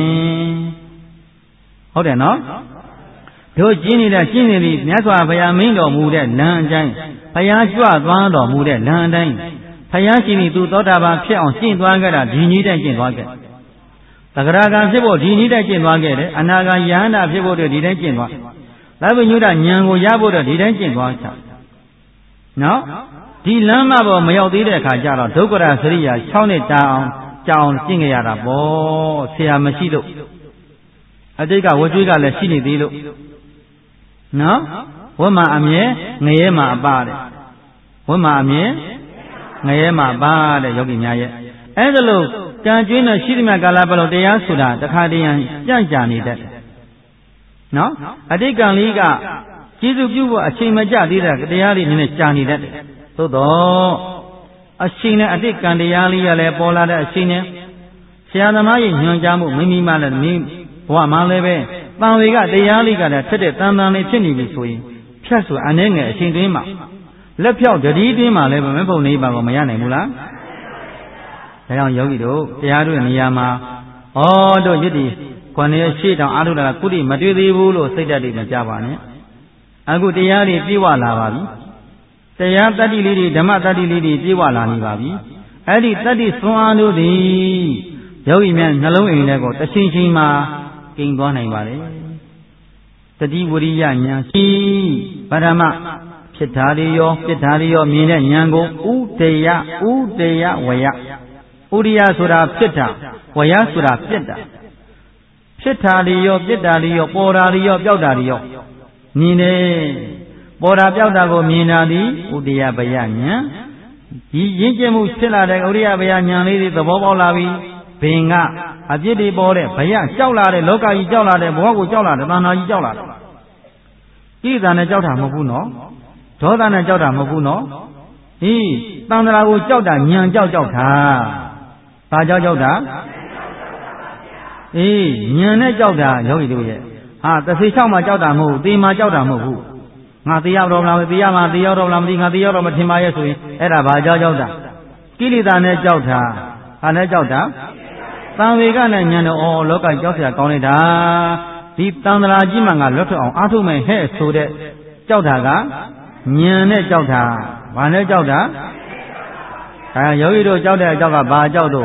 ဟုတ်တယ်နော်တို့ကျင့်နေတဲ့ရှင်းနေပြီမြတ်စွာဘုရားမင်းတော်မူတဲ့လမ်းအတိုင်းဘုရားကြွသွားတော်မူတဲ့လမ်းအတိုင်းဘုရားရှင်ဤသူသောတာပန်ဖြစ်အောင်ကျင့်သွားခဲ့တာဒီနည်းတိုင်းကျင့်သွားခဲ့သဂရကံဖြစ်ဖို့ဒီနည်းတိုင်းကျင့်သွားခဲ့တယ်အနာဂံယဟန္တာဖြစ်ဖို့ဒီတိုင်းကျင့်သွားသဗ္ဗညုတဉာဏ်ကိုရဖို့ဒီတိုင်းကျင့်သွားချနော်ဒီလမ်းမပေါ်မရောက်သေးတဲ့အခါကျတော့ဒုက္ခရစရိယာ6နှစ်တာအောင်ကြောင်ကျင့်ကြရတာပေါ့ဆရာမရှိလို့အတိတ်ကဝကျွေးကလည်းရှိနေသေးလို့နော်ဝတ်မှာအမြဲငရဲမှာအပတဲ့ဝတ်မှာအမြဲငရဲမှာအပတဲ့ယောဂီများရဲ့အဲ့ဒါလို့ကံကျွေးနဲ့ရှိသမျှကာလပတ်လုံးတရားဆိုတာတခါတည်းရန်ကြံ့ကြာနေတတ်တယ်နော်အတိတ်ကံလေးကကျေစုပြုဖို့အချိန်မကျသေးတဲ့တရားလေးနည်းနည်းကြာနေတတ်တယ်သို့တော့အချိန်နဲ့အတိတ်ကံတရားလေးရလဲပေါ်လာတဲ့အချိန်နဲ့ဆရာသမားရဲ့ညွှန်ကြားမှုမိမိမှလည်းမိဘဝမှလည်းပဲတန်ဝေကတရားလေးကလည်းထက်တဲ့တန်တန်လေးဖြစ်နေပြီဆိုရင်ဖြတ်ဆိုအနေငယ်အချိန်တွင်းမှာလက်ဖြောက်တတိတွင်းမှာလည်းမဘုံနေပါကိုမရနိုင်ဘူးလားဒါကြောင့်ယောဂီတို့တရားတို့နေရာမှာတို့ယတိခွန်ရရှိတောင်အာထုတာကကုတိမတွေ့သေးဘူးလို့စိတ်ဓာတ်တွေမကြပါနဲ့အခုတရားတွေပြေဝလာပါပြီတရားတတ္တိလေးတွေဓမ္မတတ္တိလေးတွေပြေဝလာနေပါပြီအဲ့ဒီတတ္တိဆွမ်းအားတို့သည်ယောဂီများနှလုံးအိမ်ထဲကိုတစ်ချိန်ချိန်မှာကိန်းသွားနိုင်ပါလေတတိဝရိယဉာဏ်ရှိဗဓမ္မဖြစ်တာတွေရောပြစ်တာတွေရောမြင်တဲ့ဉာဏ်ကိုဥဒယဝယဥရိယဆိုတာဖြစ်တာဝယဆိုတာပြစ်တာဖြစ်တာတွေရောပြစ်တာတွေရောပေါ်တာတွေရောပျောက်တာတွေရောမြင်တယ်ပေါ်တာပျောက်တာကိုမြင်တာသည်ဥဒယဘယဉာဏ်ဒီရင့်ကျက်မှုဖြစ်လာတဲ့ဥရိယဘယဉာဏ်လေးတွေသဘောပေါက်လာပြီဘင်ကအပြစ်တွေပေါ်တဲ့ဘယကြောက်လာတဲ့လောကကြီးကြောက်လာတဲ့ဘဝကိုကြောက်လာတဲ့တဏှာကြီးကြောက်လာတယ်ကိလေသာနဲ့ကြောက်တာမဟုတ်ဘူးနော်ဒေါသနဲ့ကြောက်တာမဟုတ်ဘူးနော်တန်ត្រာကိုကြောက်တာဉာဏ်ကြောက်တာဘာကြောက်တာဉာဏ်နဲ့ကြောက်တာယောဂီတို့ရဲ့သစေချောက်မှကြောက်တာမဟုတ်ဘူးသေမှကြောက်တာမဟုတ်ဘူးငါသေရောက်တော့မလားသေရမှာသေရောက်တော့မလားမသိငါသေရောက်တော့မထင်ပါရဲ့ဆိုရင်အဲ့ဒါဘာကြောက်တာကိလေသာနဲ့ကြောက်တာဟာနဲ့ကြောက်တာသံဝေကနဲ့ဉာဏ်တော့လောကကြောက်เสียကောင်းလိုက်တာဒီတန်ត្រာကြီးမှငါလွတ်ထွက်အောင်အားထုတ်မယ်ဟဲ့ဆိုတဲ့ကြောက်တာကဉာဏ်နဲ့ကြောက်တာဘာနဲ့ကြောက်တာယောဂီတို့ကြောက်တဲ့အကြောက်ကဘာကြောက်တော့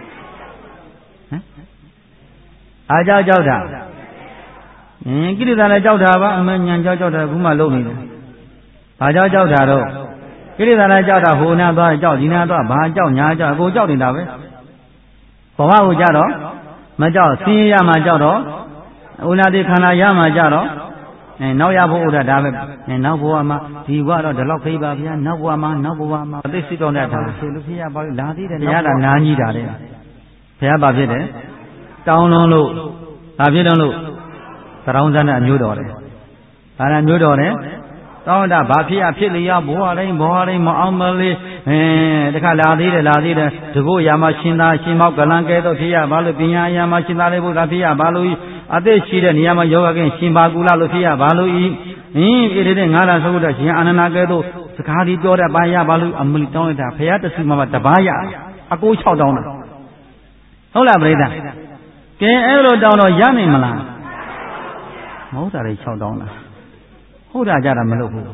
အားကြောက်တာကိလေသာနဲ့ကြောက်တာပါအမှန်ဉာဏ်ကြောက်တာခုမှလုံနေတယ်ဘာကြောက်တာတော့ကိလေသာနဲ့ကြောက်တာဟိုနာသွားကြောက်ဒီနာသွားဘာကြောက်ညာကြောက်အကုန်ကြောက်နေတာပဲဘဝကိုကြတော့မကြောက်ဆင်းရဲရမှကြောက်တော့ဥနာတိခန္ဓာရမှကြောက်တော့နောက်ရဖို့ဥဒ္ဒဒါပဲနောက်ဘဝမှာဒီဘဝတော့ဒီလောက်ခေးပါဗျာနောက်ဘဝမှာသိစိတော်နဲ့ထားဆိုလို့ဖြစ်ရပါလိမ့်လာသေးတယ်တရားတာနားကြီးတာတဲ့ဘုရားဘာဖြစ်တယ်တောင်းလုံးလို့ဘာဖြစ်တော့လို့သရောင်းစမ်းတဲ့အမျိုးတော်တယ်ဒါနဲ့မျိုးတော်တယ်တောင်းတာဘာဖြစ်လျောဘဝတိုင်းမအောင်မလေးတခါလာသေးတယ်တကုတ်ရာမှာရှင်သာရှင်မောက်ကလန်ကဲတော့ဖြစ်ရဘာလို့ပညာရာမှာရှင်သာလေးဘုရားဖြစ်ရဘာလို့အသက်ရှိတဲ့နေရာမှာယောဂကင်းရှင်ပါကူလာလို့ဖြစ်ရဘာလို့ဣတိတဲ့ငါးလာသုဒ္ဓရှင်အာနန္ဒကဲတော့စကားဒီပြောတဲ့ပါရဘာလို့အမလီတောင်းလိုက်တာဘုရားတဆူမှာတပါးရအကို6တောင်းတာဟုတ်လားပြိဿကဲအဲ့လိုတောင်းတော့ရနိုင်မလားမဟုတ်တာလေ6တောင်းလားဟုတ်တာကြတာမလုပ်ဘူး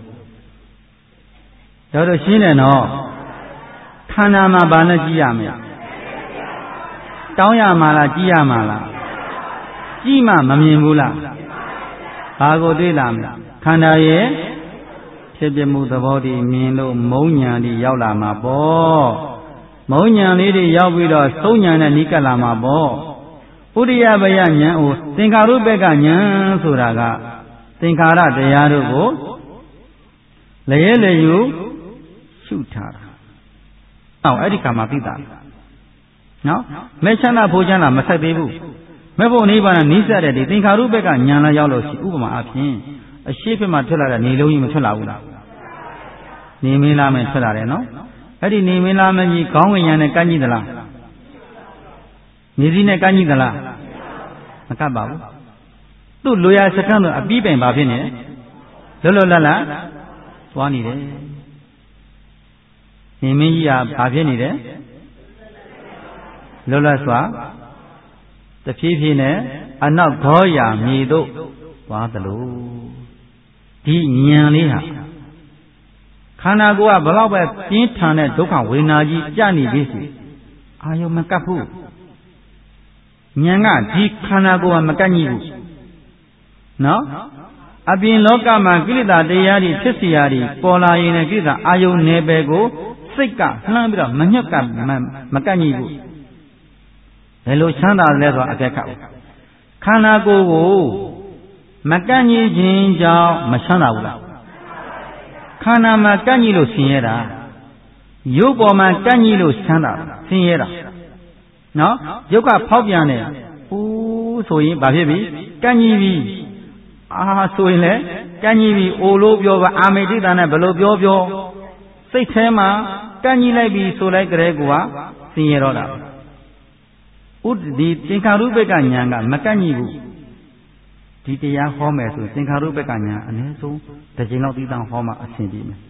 တို့ရှင်းတယ်နော်ခန္ဓာမှာဘာနဲ့ကြည့်ရမလဲတောင်းရမှာလားကြည့်ရမှာလားကြည့်မှမမြင်ဘူးလားဘာကိုတွေ့လာမလဲခန္ဓာရဲ့ဖြစ်ပြမှုသဘောတည်းမြင်လို့မုံညာတွေရောက်လာမှာပေါ့မုံညာလေးတွေရောက်ပြီးတော့သုံးညာနဲ့နီးကပ်လာမှာပေါ့ဥဒိယဘယဉာဏ်ကိုသင်္ခါရုပ္ပကဉာဏ်ဆိုတာကသင်္ခါရတရားတို့ကိုလည်းလေယူရှုထားတာအဲ့ဒီကမှသိတာနော်မဲချမ်းသာဖိုးချမ်းသာမဆက်သေးဘူးမဲ့ဖို့နိဗ္ဗာန်နီးစပ်တဲ့ဒီသင်္ခါရုပ္ပကဉာဏ်လာရောက်လို့ရှိဥပမာအဖြစ်အရှိဖြစ်မှထွက်လာတဲ့နေလုံးကြီးမထွက်လာဘူးလားနေမင်းလားမယ်ထွက်လာတယ်နော်အဲ့ဒီနေမင်းလားမကြီးခေါင်းဝင်ရံနဲ့ကန့်ကြည့်သလားမြေကြီးနဲ့ကန့်ကြည့်သလားမကပ်ပါဘူးသူ့လိုရာစကန်းတော့အပြီးပိုင်ပါဖြစ်နေလွတ်လပ်သွားနေတယ်နေမင်းကြီးကဘာဖြစ်နေတယ်လွတ်လပ်စွာတဖြည်းဖြည်းနဲ့အနောက်ဂေါရာမြေတို့သွားသလိုဒီဉာဏ်လေးဟာခန္ဓာကိုယ်ကဘလောက်ပဲပြင်းထန်တဲ့ဒုက္ခဝေဒနာကြီးကြနေပြီစီအာယုံမကပ်ဘူးဉာဏ်ကဒီခန္ဓာကိုယ်ကမကပ်ညိဘူးနော်အပြင်လောကမှာကိလေသာတရားတွေဖြစ်စီရာတွေပေါ်လာရင်လည်းကိလေသာအာယုံနယ်ပယ်ကိုစိတ်ကလှမ်းပြီးတော့မညှက်ကမကပ်ညိဘူးဘယ်လိုချမ်းသာလဲဆိုတော့အကဲခတ်ခန္ဓာကိုယ်ကိုမကန့်ညိခြင်းကြောင့်မချမ်းသာဘူးလားခန္ဓာမှာကန့်ညိလို့ဆင်းရဲတာရုပ်ပေါ်မှာကန့်ညိလို့ချမ်းသာဆင်းရဲတာနော်ရုပ်ကဖောက်ပြန်တယ်ဦးဆိုရင်ဘာဖြစ်ပြီကန့်ညိပြီအာဆိုရင်လည်းကန့်ညိပြီအိုလို့ပြောပါအာမေတိတာနဲ့ဘယ်လိုပြောစိတ်ထဲမှာကန့်ညိလိုက်ပြီဆိုလိုက်ကြတဲ့ကွာဆင်းရဲတော့တာဒီသင်္ခါရုပ္ပကဉာဏ်ကမကန့်ညိဘူးဒီတရားဟောမယ်ဆိုသင်္ခါရုပ္ပကဉာဏ်အနည်းဆုံးတစ်ချိန်လောက်သိတောင်ဟောမှအဆင်ပြေမယ်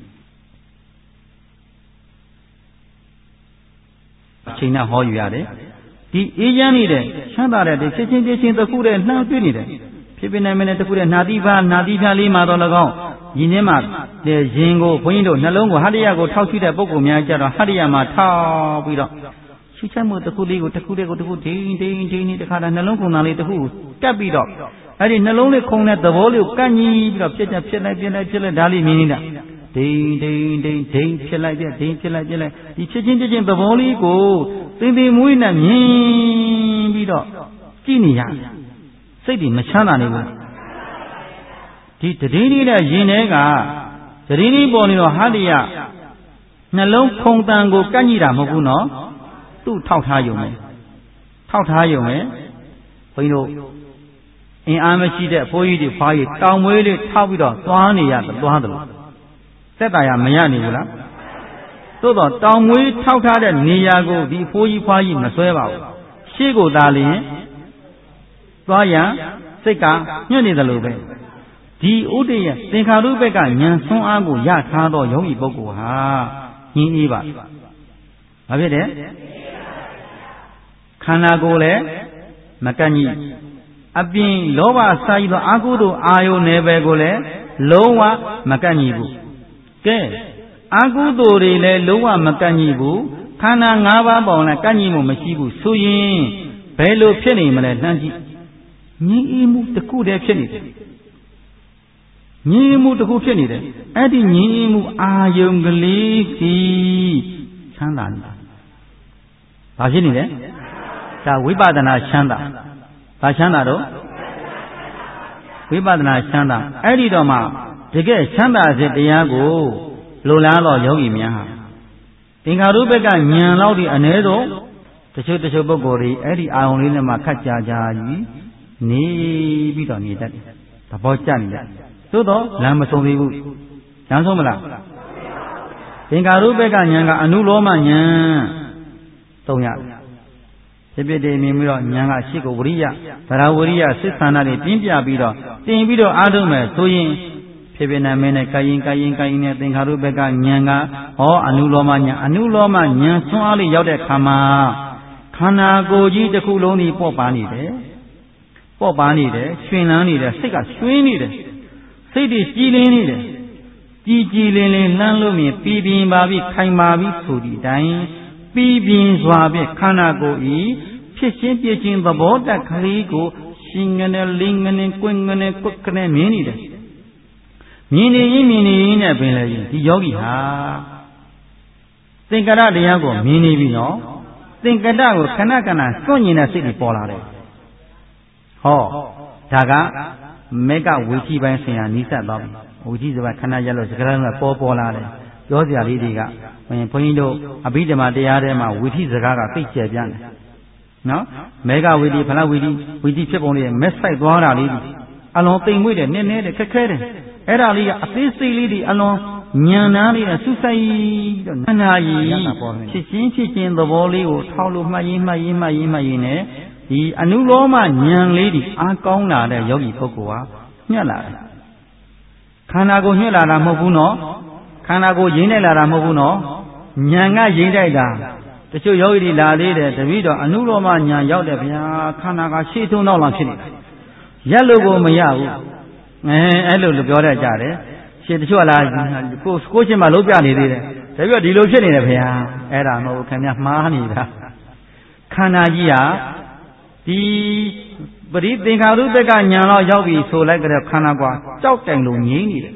အချိန်နဲ့ဟောယူရတယ်ဒီအေးချမ်းနေတဲ့ချမ်းသာတဲ့ဒီဖြစ်ချင်းတစ်ခုတည်းနှမ်းတွေ့နေတယ်ဖြစ်ဖြစ်နိုင်မယ်တစ်ခုတည်းနာတိဖျားလေးမှာတော့၎င်းယင်းထဲမှာရင်ကိုဘုန်းကြီးတို့နှလုံးကိုဟတ္တရကိုထောက်ရှိတဲ့ပုဂ္ဂိုလ်များကြတော့ဟတ္တရမှာထောက်ပြီးတော့ရှုချက်မှုတစ်ခုလေးကိုတစ်ခုဒိန်းနေတခါတည်းနှလုံးခုန်တာလေးတစ်ခုကပ်ပြီးတော့အဲ့ဒီနှလုံးလေးခုန်တဲ့သဘောလေးကိုကန့်ညီပြီးတော့ဖြစ်လိုက်ဒါလေးမြင်နေတာဒိန်းဖြစ်လိုက်ဒီဖြစ်ချင်းသဘောလေးကိုသိမွေးနဲ့မြင်ပြီးတော့ကြည့်နေရစိတ်တွေမချမ်းသာနေဘူးဒီတည်င်းနေတဲ့ရင်ထဲကတည်င်းပေါ်နေတော့ဟတ္တရနှလုံးခုန်တန်ကိုကန့်ညီတာမဟုတ်ဘူးနော်သူ့ထောက်ထားယုံမယ်ဘုန်းကြီးတို့အင်အားမရှိတဲ့ဘိုးကြီးတွေဖွားကြီးတောင်မွေးလေးထောက်ပြီးတော့သွားနေရတယ်သွားတယ်လို့သက်တာရမရနေဘူးလားသို့တော့တောင်မွေးထောက်ထားတဲ့နေရာကိုဒီဘိုးကြီးဖွားကြီးမဆွဲပါဘူးရှေ့ကိုသာလျင်သွားရန်စိတ်ကညှို့နေတယ်လို့ပဲဒီဥဒိယသင်္ခါရုပ္ပကဉာဏ်ဆွမ်းအားကိုရထားသောယောဂီပုဂ္ဂိုလ်ဟာညင်းအေးပါဘာဖြစ်တယ်ခန္ဓာကိုယ်လည်းမကန့်ညိအပြင်လောဘစာရည်သောအာဟုသောအာယုန်နယ်ပယ်ကိုလည်းလုံးဝမကန့်ညိဘူးကဲအာဟုသောတွေလည်းလုံးဝမကန့်ညိဘူးခန္ဓာ၅ပါးပေါင်းလည်းကန့်ညိမှုမရှိဘူးဆိုရင်ဘယ်လိုဖြစ်နေမလဲနှမ်းကြည့်ငြိမ်းအေးမှုတစ်ခုတည်းဖြစ်နေတယ်ငြိမ်းအေးမှုတစ်ခုဖြစ်နေတယ်အဲ့ဒီငြိမ်းအေးမှုအာယုန်ကလေးကြီးချမ်းသာနေတာဘာဖြစ်နေလဲဒါဝိပဿနာချမ်းသာဘာချမ်းသာတော့ဝိပဿနာချမ်းသာအဲ့ဒီတော့မှတကယ်ချမ်းသာစေတရားကိုလိုလားတော့ယောဂီများဟာသင်္ခါရုပ္ပကဉာဏ်လောက်ဒီအ ਨੇ ဆုံးတချို့ပုဂ္ဂိုလ်တွေအဲ့ဒီအာရုံလေးနဲ့မှခက်ကြာကြီးနေပြီးတော့နေတတ်တယ်သဘောကျနေတယ်သို့တော့လမ်းမဆုံးသေးဘူးလမ်းဆုံးမလားသင်္ခါရုပ္ပကဉာဏ်ကအနုလောမဉာဏ်သုံးရတယ်ဖြစ်တယ်မြင်ပြီးတော့ဉာဏ်ကရှိကိုဝရိယဗရာဝရိယစိတ်ဆန္ဒတွေပြင်းပြပြီးတော့တင်ပြီးတော့အားထုတ်မယ်ဆိုရင်ဖြစ်နာမင်းနဲ့ကာယင်နဲ့သင်္ခါရုပ္ပကဉာဏ်ကဟောအနုလောမဉာဏ်ဆွမ်းအားလေးရောက်တဲ့ခါမှာခန္ဓာကိုယ်ကြီးတစ်ခုလုံးဒီပေါ့ပါနေတယ်ရှင်လန်းနေတယ်စိတ်ကရွှင်းနေတယ်စိတ်တွေကြည်လင်းနေတယ်ကြည်လင်းလှမ်းလို့မြင်ပြီးပြင်းပါပြီခိုင်ပါပြီဆိုဒီတိုင်းပြီးပြင်းစွာဖြင့်ခန္ဓာကိုယ်ဤဖြစ်ချင်းပြချင်းသဘောတက်ကလေးကိုရှင်ငနဲ့လင်းငနဲ့ကွင်းငနဲ့ကွက်ကနေမြင်နေတယ်မြင်နေရင်နဲ့ပင်လည်းဒီယောဂီဟာသင်္ကရတရားကိုမြင်နေပြီနော်သင်္ကတကိုခဏစွန့်ညင်တဲ့စိတ်တွေပေါ်လာတယ်ဟောဒါကမေကဝိသီပိုင်းဆင်ဟာနီးစပ်သွားပြီဝိသီဆိုပါခဏရက်လို့စကားလုံးကပေါ်လာတယ်ပြောစရာလေးတွေကဘုန်းကြီးတို့အဘိဓမ္မာတရားထဲမှာဝိသီစကားကသိကျယ်ပြန့်တယ်နော်မေကဝိသီဖလားဝိသီဖြစ်ပုံလေးမက်ဆိုင်သွားတာလေးအလွန်သိမ်မွေ့တယ်နည်းနည်းခက်ခဲတယ်အဲ့ဒါလေးကအသေးစိတ်လေးတွေအလွန်ဉာဏ်နာလေးနဲ့စူးစိုက်ပြီးတော့နာယီဖြစ်ချင်းသဘောလေးကိုထောက်လို့မှတ်ရင်းနဲ့ဒီအနုလောမဉာဏ်လေးဒီအားကောင်းလာတဲ့ယောဂီပုဂ္ဂိုလ်ဟာညှက်လာတယ်ခန္ဓာကိုညှက်လာတာမဟုတ်ဘူးနော်ခန္ဓာကိုရင်းနေလာတာမဟုတ်ဘူးနော်ညာကရိမ့်တိုက်တာတချို့ယောဂီတွေလာသေးတယ်တပည့်တော်အနုလောမညာရောက်တယ်ဗျာခန္ဓာကရှေ့ထုံးတော့လောက်ဖြစ်နေတာရက်လို့ကိုမရဘူးအဲ့လိုပြောတတ်ကြတယ်ရှေ့တချို့ကလာကိုချင်းမှလုံးပြနေသေးတယ်တပည့်တော်ဒီလိုဖြစ်နေတယ်ဗျာအဲ့ဒါမဟုတ်ခင်ဗျာမှားနေတာခန္ဓာကြီးဟာဒီပရိသင်္ခါရုပ္ပကညာတော့ရောက်ပြီဆိုလိုက်ကြတဲ့ခန္ဓာကွာကြောက်တိုင်လို့ငြိမ့်နေတယ်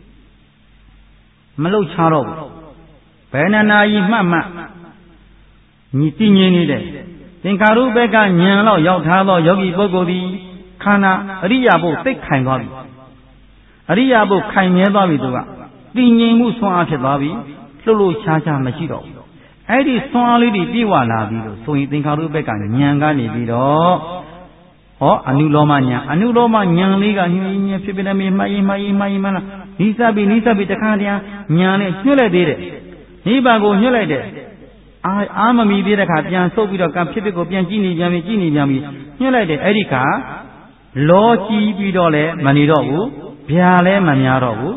မလှုပ်ရှားတော့ဘူးဘယ်နာကြီးမှတ်ညီတည်ငြိမ်နေတဲ့သင်္ခါရုပ္ပကညာတော့ရောက်ထားသောယောဂီပုဂ္ဂိုလ်သည်ခန္ဓာအရိယာဘုသိတ်ခိုင်သွားပြီအရိယာဘုခိုင်မြဲသွားပြီသူကတည်ငြိမ်မှုဆွမ်းအားဖြစ်သွားပြီလှုပ်လို့ရှားရှားမရှိတော့ဘူးအဲ့ဒီဆွမ်းအားလေးတွေပြည့်ဝလာပြီလို့ဆိုရင်သင်္ခါရုပ္ပကညာကနေပြီးတော့အနုလောမညာအနုလောမညာလေးကညှင်းဖြစ်ဖြစ်နေမှမှလားနိစ္စပြီးတခါတည်းညာနဲ့ညှွှတ်လိုက်သေးတယ်နိဗ္ဗာန်ကိုညှွှတ်လိုက်တယ်အာမမီသေးတဲ့ခါပြန်ဆုပ်ပြီးတော့ကံဖြစ်ကိုပြန်ကြည့်နေပြန်ပြီညှွှတ်လိုက်တယ်အဲ့ဒီခါလောကြည့်ပြီးတော့လည်းမနေတော့ဘူးဗျာလည်းမများတော့ဘူး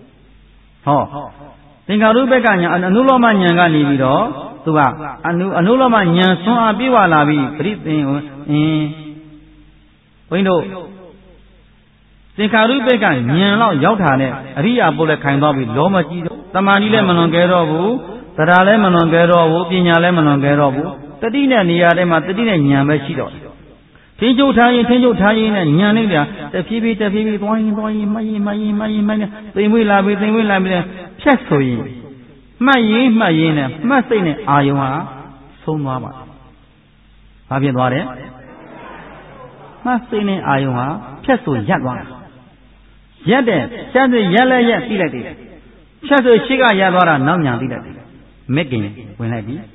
သင်္ခါရုပ္ပကညာအနုလောမညာကနေပြီးတော့သူကအနုလောမညာဆွမ်းအားပြေဝလာပြီပရိသင်ဘုန်းတို့သင်္ခါရုပ္ပကဉာဏ်လောက်ရောက်တာနဲ့အရိယာပုလည်းခိုင်သွားပြီလောမကြည့်တော့တမာတိလည်းမလွန်ကဲတော့ဘူးတရားလည်းမလွန်ကဲတော့ဘူးပညာလည်းမလွန်ကဲတော့ဘူးတတိနဲ့နေရာထဲမှာတတိနဲ့ဉာဏ်ပဲရှိတော့တယ်ထင်းချုပ်ထားရင်နဲ့ဉာဏ်လေးကတဖြည်းဖြည်းသွားရင်မှရင်သိမ်ဝေးလာပြီဖြတ်ဆိုရင်မှတ်ရင်နဲ့မှတ်စိတ်နဲ့အာယုံဟာဆုံးသွားပါဘာဖြစ်သွားတယ်မှတ်စိတ်နဲ့အာယုံဟာဖြတ်ဆိုရပ်သွားတာရက်တဲ့ဖြတ်ဆိုရက်လည်းရက်သိလိုက်တယ်ဖြတ်ဆိုရှိကရပ်သွားတာနောက်ညာသိလိုက်တယ်မက်ကင်ဝင်လိုက်ပြီ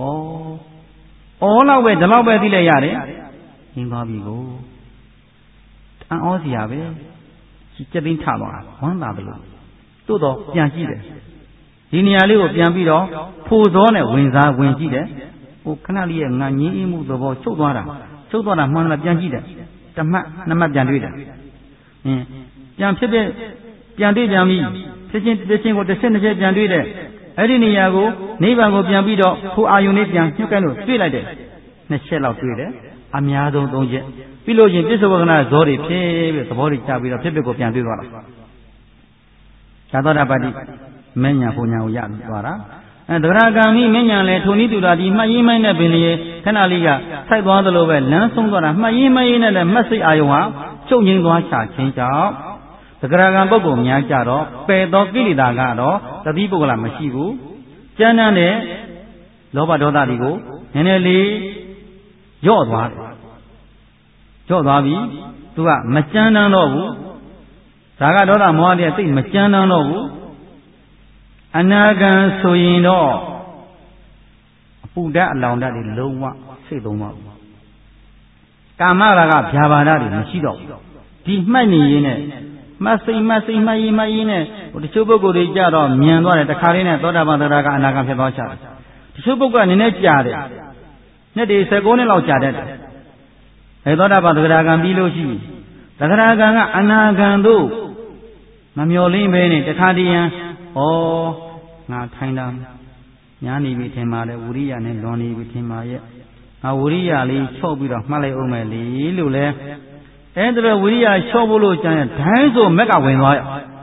လောက်ပဲဒီလောက်ပဲသိလိုက်ရတယ်ရင်းသွားပြီကိုအံ့ဩစရာပဲကြက်သိန်းထသွားဝမ်းသာတယ်လို့သို့တော့ပြန်ကြည့်တယ်ဒီနေရာလေးကိုပြန်ပြီးတော့ဖိုသောနဲ့ဝင်ကြည့်တယ်ခဏလေးရဲ့ငါငြင်းမှုသဘောချုပ်သွားတာမှန်လားပြန်ကြည့်တယ်တမှတ်နှစ်မှတ်ပြန်တွေ့တယ်ပြန်ဖြစ်ပြန်တွေ့ပြန်ပြီဖြစ်ချင်းကိုတစ်ချက်ပြန်တွေ့တယ်အဲ့ဒီနေရာကိုနိဗ္ဗာန်ကိုပြန်ပြီးတော့ဖိုအာယုန်လေးပြန်ညှို့ကဲလို့တွေ့လိုက်တယ်နှစ်ချက်လောက်တွေ့တယ်အများဆုံးသုံးချက်ပြီးလို့ချင်းပြစ္ဆေဝကနာဇောတွေဖြစ်ပြီးသဘောတွေချပြီးတော့ဖြစ်ကိုပြန်တွေ့သွားတာသာသောတာပတိမဉ္ဇဏ်ပူညာကိုရသွားတာသဂရဂံမိမဉ္ဇဏ်လည်းထိုနည်းတူတာဒီမှတ်ရင်းမိုင်းနဲ့ပင်လေခဏလေးကဆိုက်သွားသလိုပဲလမ်းဆုံးသွားတာမှတ်ရင်းနဲ့လည်းမှတ်စိတ်အာယုံဟာချုပ်ငြိမ်းသွားချခြင်းကြောင့်သဂရဂံပုဂ္ဂိုလ်များကြတော့ပယ်သောကိလေသာကတော့တတိပုဂ္ဂလမရှိဘူးကျမ်းတဲ့လောဘဒေါသတွေကိုနည်းနည်းလေးရော့သွားပြီသူကမကြမ်းတမ်းတော့ဘူးဒါကဒေါသမောဟတွေသိမကြမ်းတမ်းတော့ဘူးအနာဂံဆိုရင်တော့အပူဓာတ်အလောင်ဓာတ်တွေလုံးဝစိတ်သုံးပါဘူးကာမရာဂဗျာပါဒတွေမရှိတော့ဘူးဒီမှတ်နေရင်းနဲ့မှတ်စိတ်မှတ်ရင်းနဲ့တချို့ပုဂ္ဂိုလ်တွေကြတော့မြန်သွားတယ်တခါလေးနဲ့သောတာပန်သရဂအနာဂံဖြစ်သွားချတယ်တချို့ပုဂ္ဂိုလ်ကနည်းနည်းကြာတယ်နှစ်တွေ19နှစ်လောက်ကြာတတ်တယ်သောတာပန်သရဂံပြီးလို့ရှိသရဂံကအနာဂံတို့မမျော်လင့်ပဲနဲ့တခါတည်းရန်ငါထိုင်တာညာနေပြီထင်ပါတယ်ဝိရိယနဲ့လွန်နေပြီထင်ပါရဲ့ငါဝိရိယလေးချော့ပြီးတော့မှတ်လိုက်အောင်မယ်လေလို့လဲအဲ့ဒါဝိရိယချော့ဖို့လို့ကြံရင်ဒိုင်းဆိုမက်ကဝင်သွားရ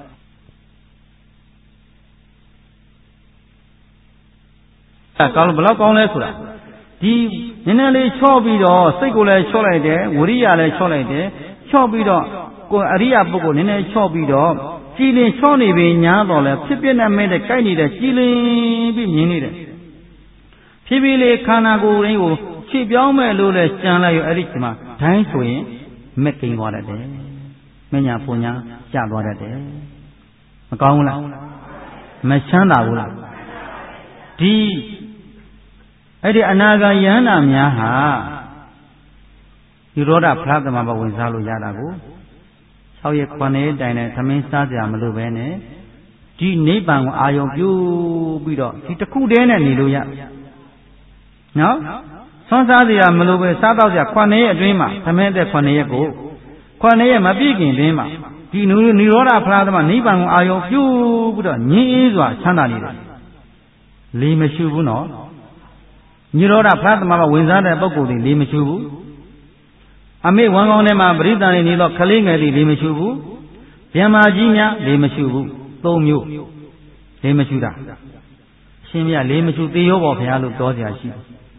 ကောင်းဘယ်လောက်ကောင်းလဲဆိုတာဒီနည်းနည်းလေးချော့ပြီးတော့စိတ်ကိုလည်းချော့လိုက်တယ်ဝိရိယလည်းချော့လိုက်တယ်ချော့ပြီးတော့ကိုယ်အရိယပုဂ္ဂိုလ်နည်းနည်းချော့ပြီးတော့ကြည်လင်ချော့နေပြီညာတော့လဲဖြစ်ဖြစ်နဲ့မဲ့တဲ့ကြိုက်နေတဲ့ကြည်လင်ပြီးမြင်နေတယ်ဖြည်းဖြည်းလေးခန္ဓာကိုယ်ရင်းကိုခြေပြောင်းမဲ့လို့လဲကြံလိုက်ရအဲ့ဒီချိန်မှာဒိုင်းဆိုရင်မက်ကိန်းသွားတတ်တယ်မညာပူညာကျသွားတတ်တယ်မကောင်းဘူးလားမချမ်းသာဘူးလားဒီအဲ့ဒီအနာဂါယန္တာများဟာဒီရောဓဖလားသမဘဝင်စားလို့ရတာကို6ရက်9ရက်တိုင်နဲ့သမင်းစားကြမလို့ပဲနဲ့ဒီနိဗ္ဗာန်ကိုအာရုံပြုပြီးတော့ဒီတစ်ခုတည်းနဲ့နေလို့ရနော်ဆွမ်းစားကြမလို့ပဲစားတော့ကြ9ရက်အတွင်းမှာသမင်းတဲ့9ရက်ကို9ရက်မပြည့်ခင်တွင်မှာဒီနိရောဓဖလားသမနိဗ္ဗာန်ကိုအာရုံပြုပြီးတော့ငြင်းအေးစွာချမ်းသာနေတယ် Lee Mashubu no Niroda Pratama Winzada Boko, Lee Mashubu. I made one on them, Brita and Nilo Kalinga, Lee Mashubu. Yamajinya, Lee Mashubu, Tomu, Lee Mashuda. Shimia, Lee Mashu, the Yobo, Yalu, Doja.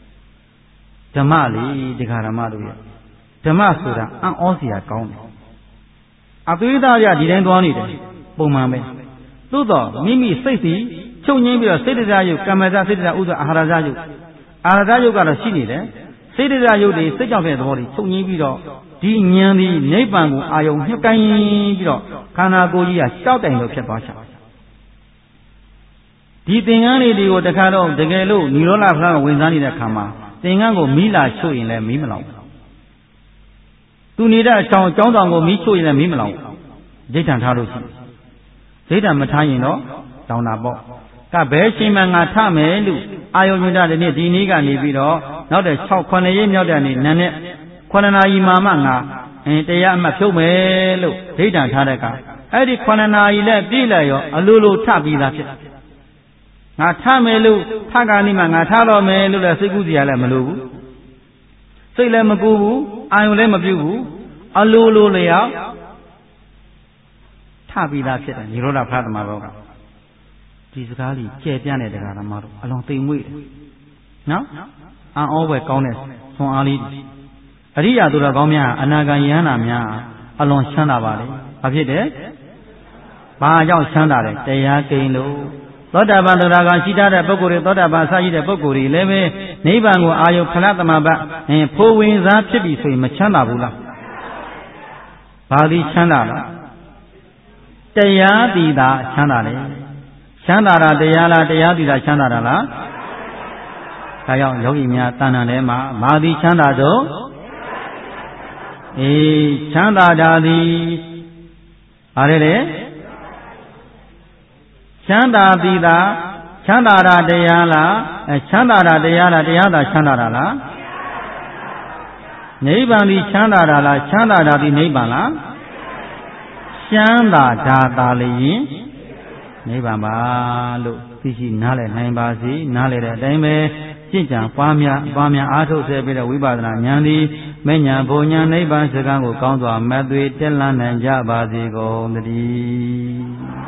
Tamali, the Karamadu. Tamasura, and Osia County. Atuida didn't want it. Bomame. Tudo, Mimi, Sati. Chonyi Sedizayu, Kamaza Sedra Uza Aharazayu. Aharazayu got a city there. Sedizayu, the state of the body, Chonyi Bido, Dinyandi, Nebangu, Ayo, Yukai Bido, Kanagoya, shouting of Chapasha. Ditingani, the Kado, the Galo, Nirola Flan, Winzani the Kama, Tingango Mila show in the Mimalo. Tunida, Chondango Micho in the Mimalo. Jitan Harusi. Jitan Matayino, down about. Kabeshimanga Tame, Ayomida, the Nidiniga Nibido, not a shop Konayin Yodani, Nane, Konana Imamanga, and Tayama Chome, Titan Taraka. Edi Konana ile Bilayo, Alulu Tabi Lache. Natamelu, Taganima, Natalo Melu, Siguzia Lamalu. Sile Magu, Ayolemabu, Alulu Lea Tabi Lache, Nirola Padma. Physically, Janet Ramaro, along the way. Now, I always honest, so Ali. Aria Duragomia, Anagayana Mia, along Shanavale. Have you there? Baja Shandare, they are Kano. Lotta Bandaraga, Sita, the Bokuri, Lotta Basai, the Bokuri, Leve, Nebango, Ayo Palatama, and poor winds are chippy, so Machanabula. Badi Shandala. They are the Shandale. Chandara Deyala Deyadida Chandara Kaya Yogimia Tananema Madi Chandado Chandadadi Arele Chandadida Chandara Deyala Chandara Deyala Deyada Chandara Nebandi Chandara Chandadadi Nebala Chandadali Nebamba, look, Tishi Nale, Nambasi, Nale, Dame, Chicha, Pamia, Ato, Sebida, Wibadana, Yandi, Menya, Bonya, Neighbor, Segango, Counter, Madrid, Telan, and Jabazi, go on the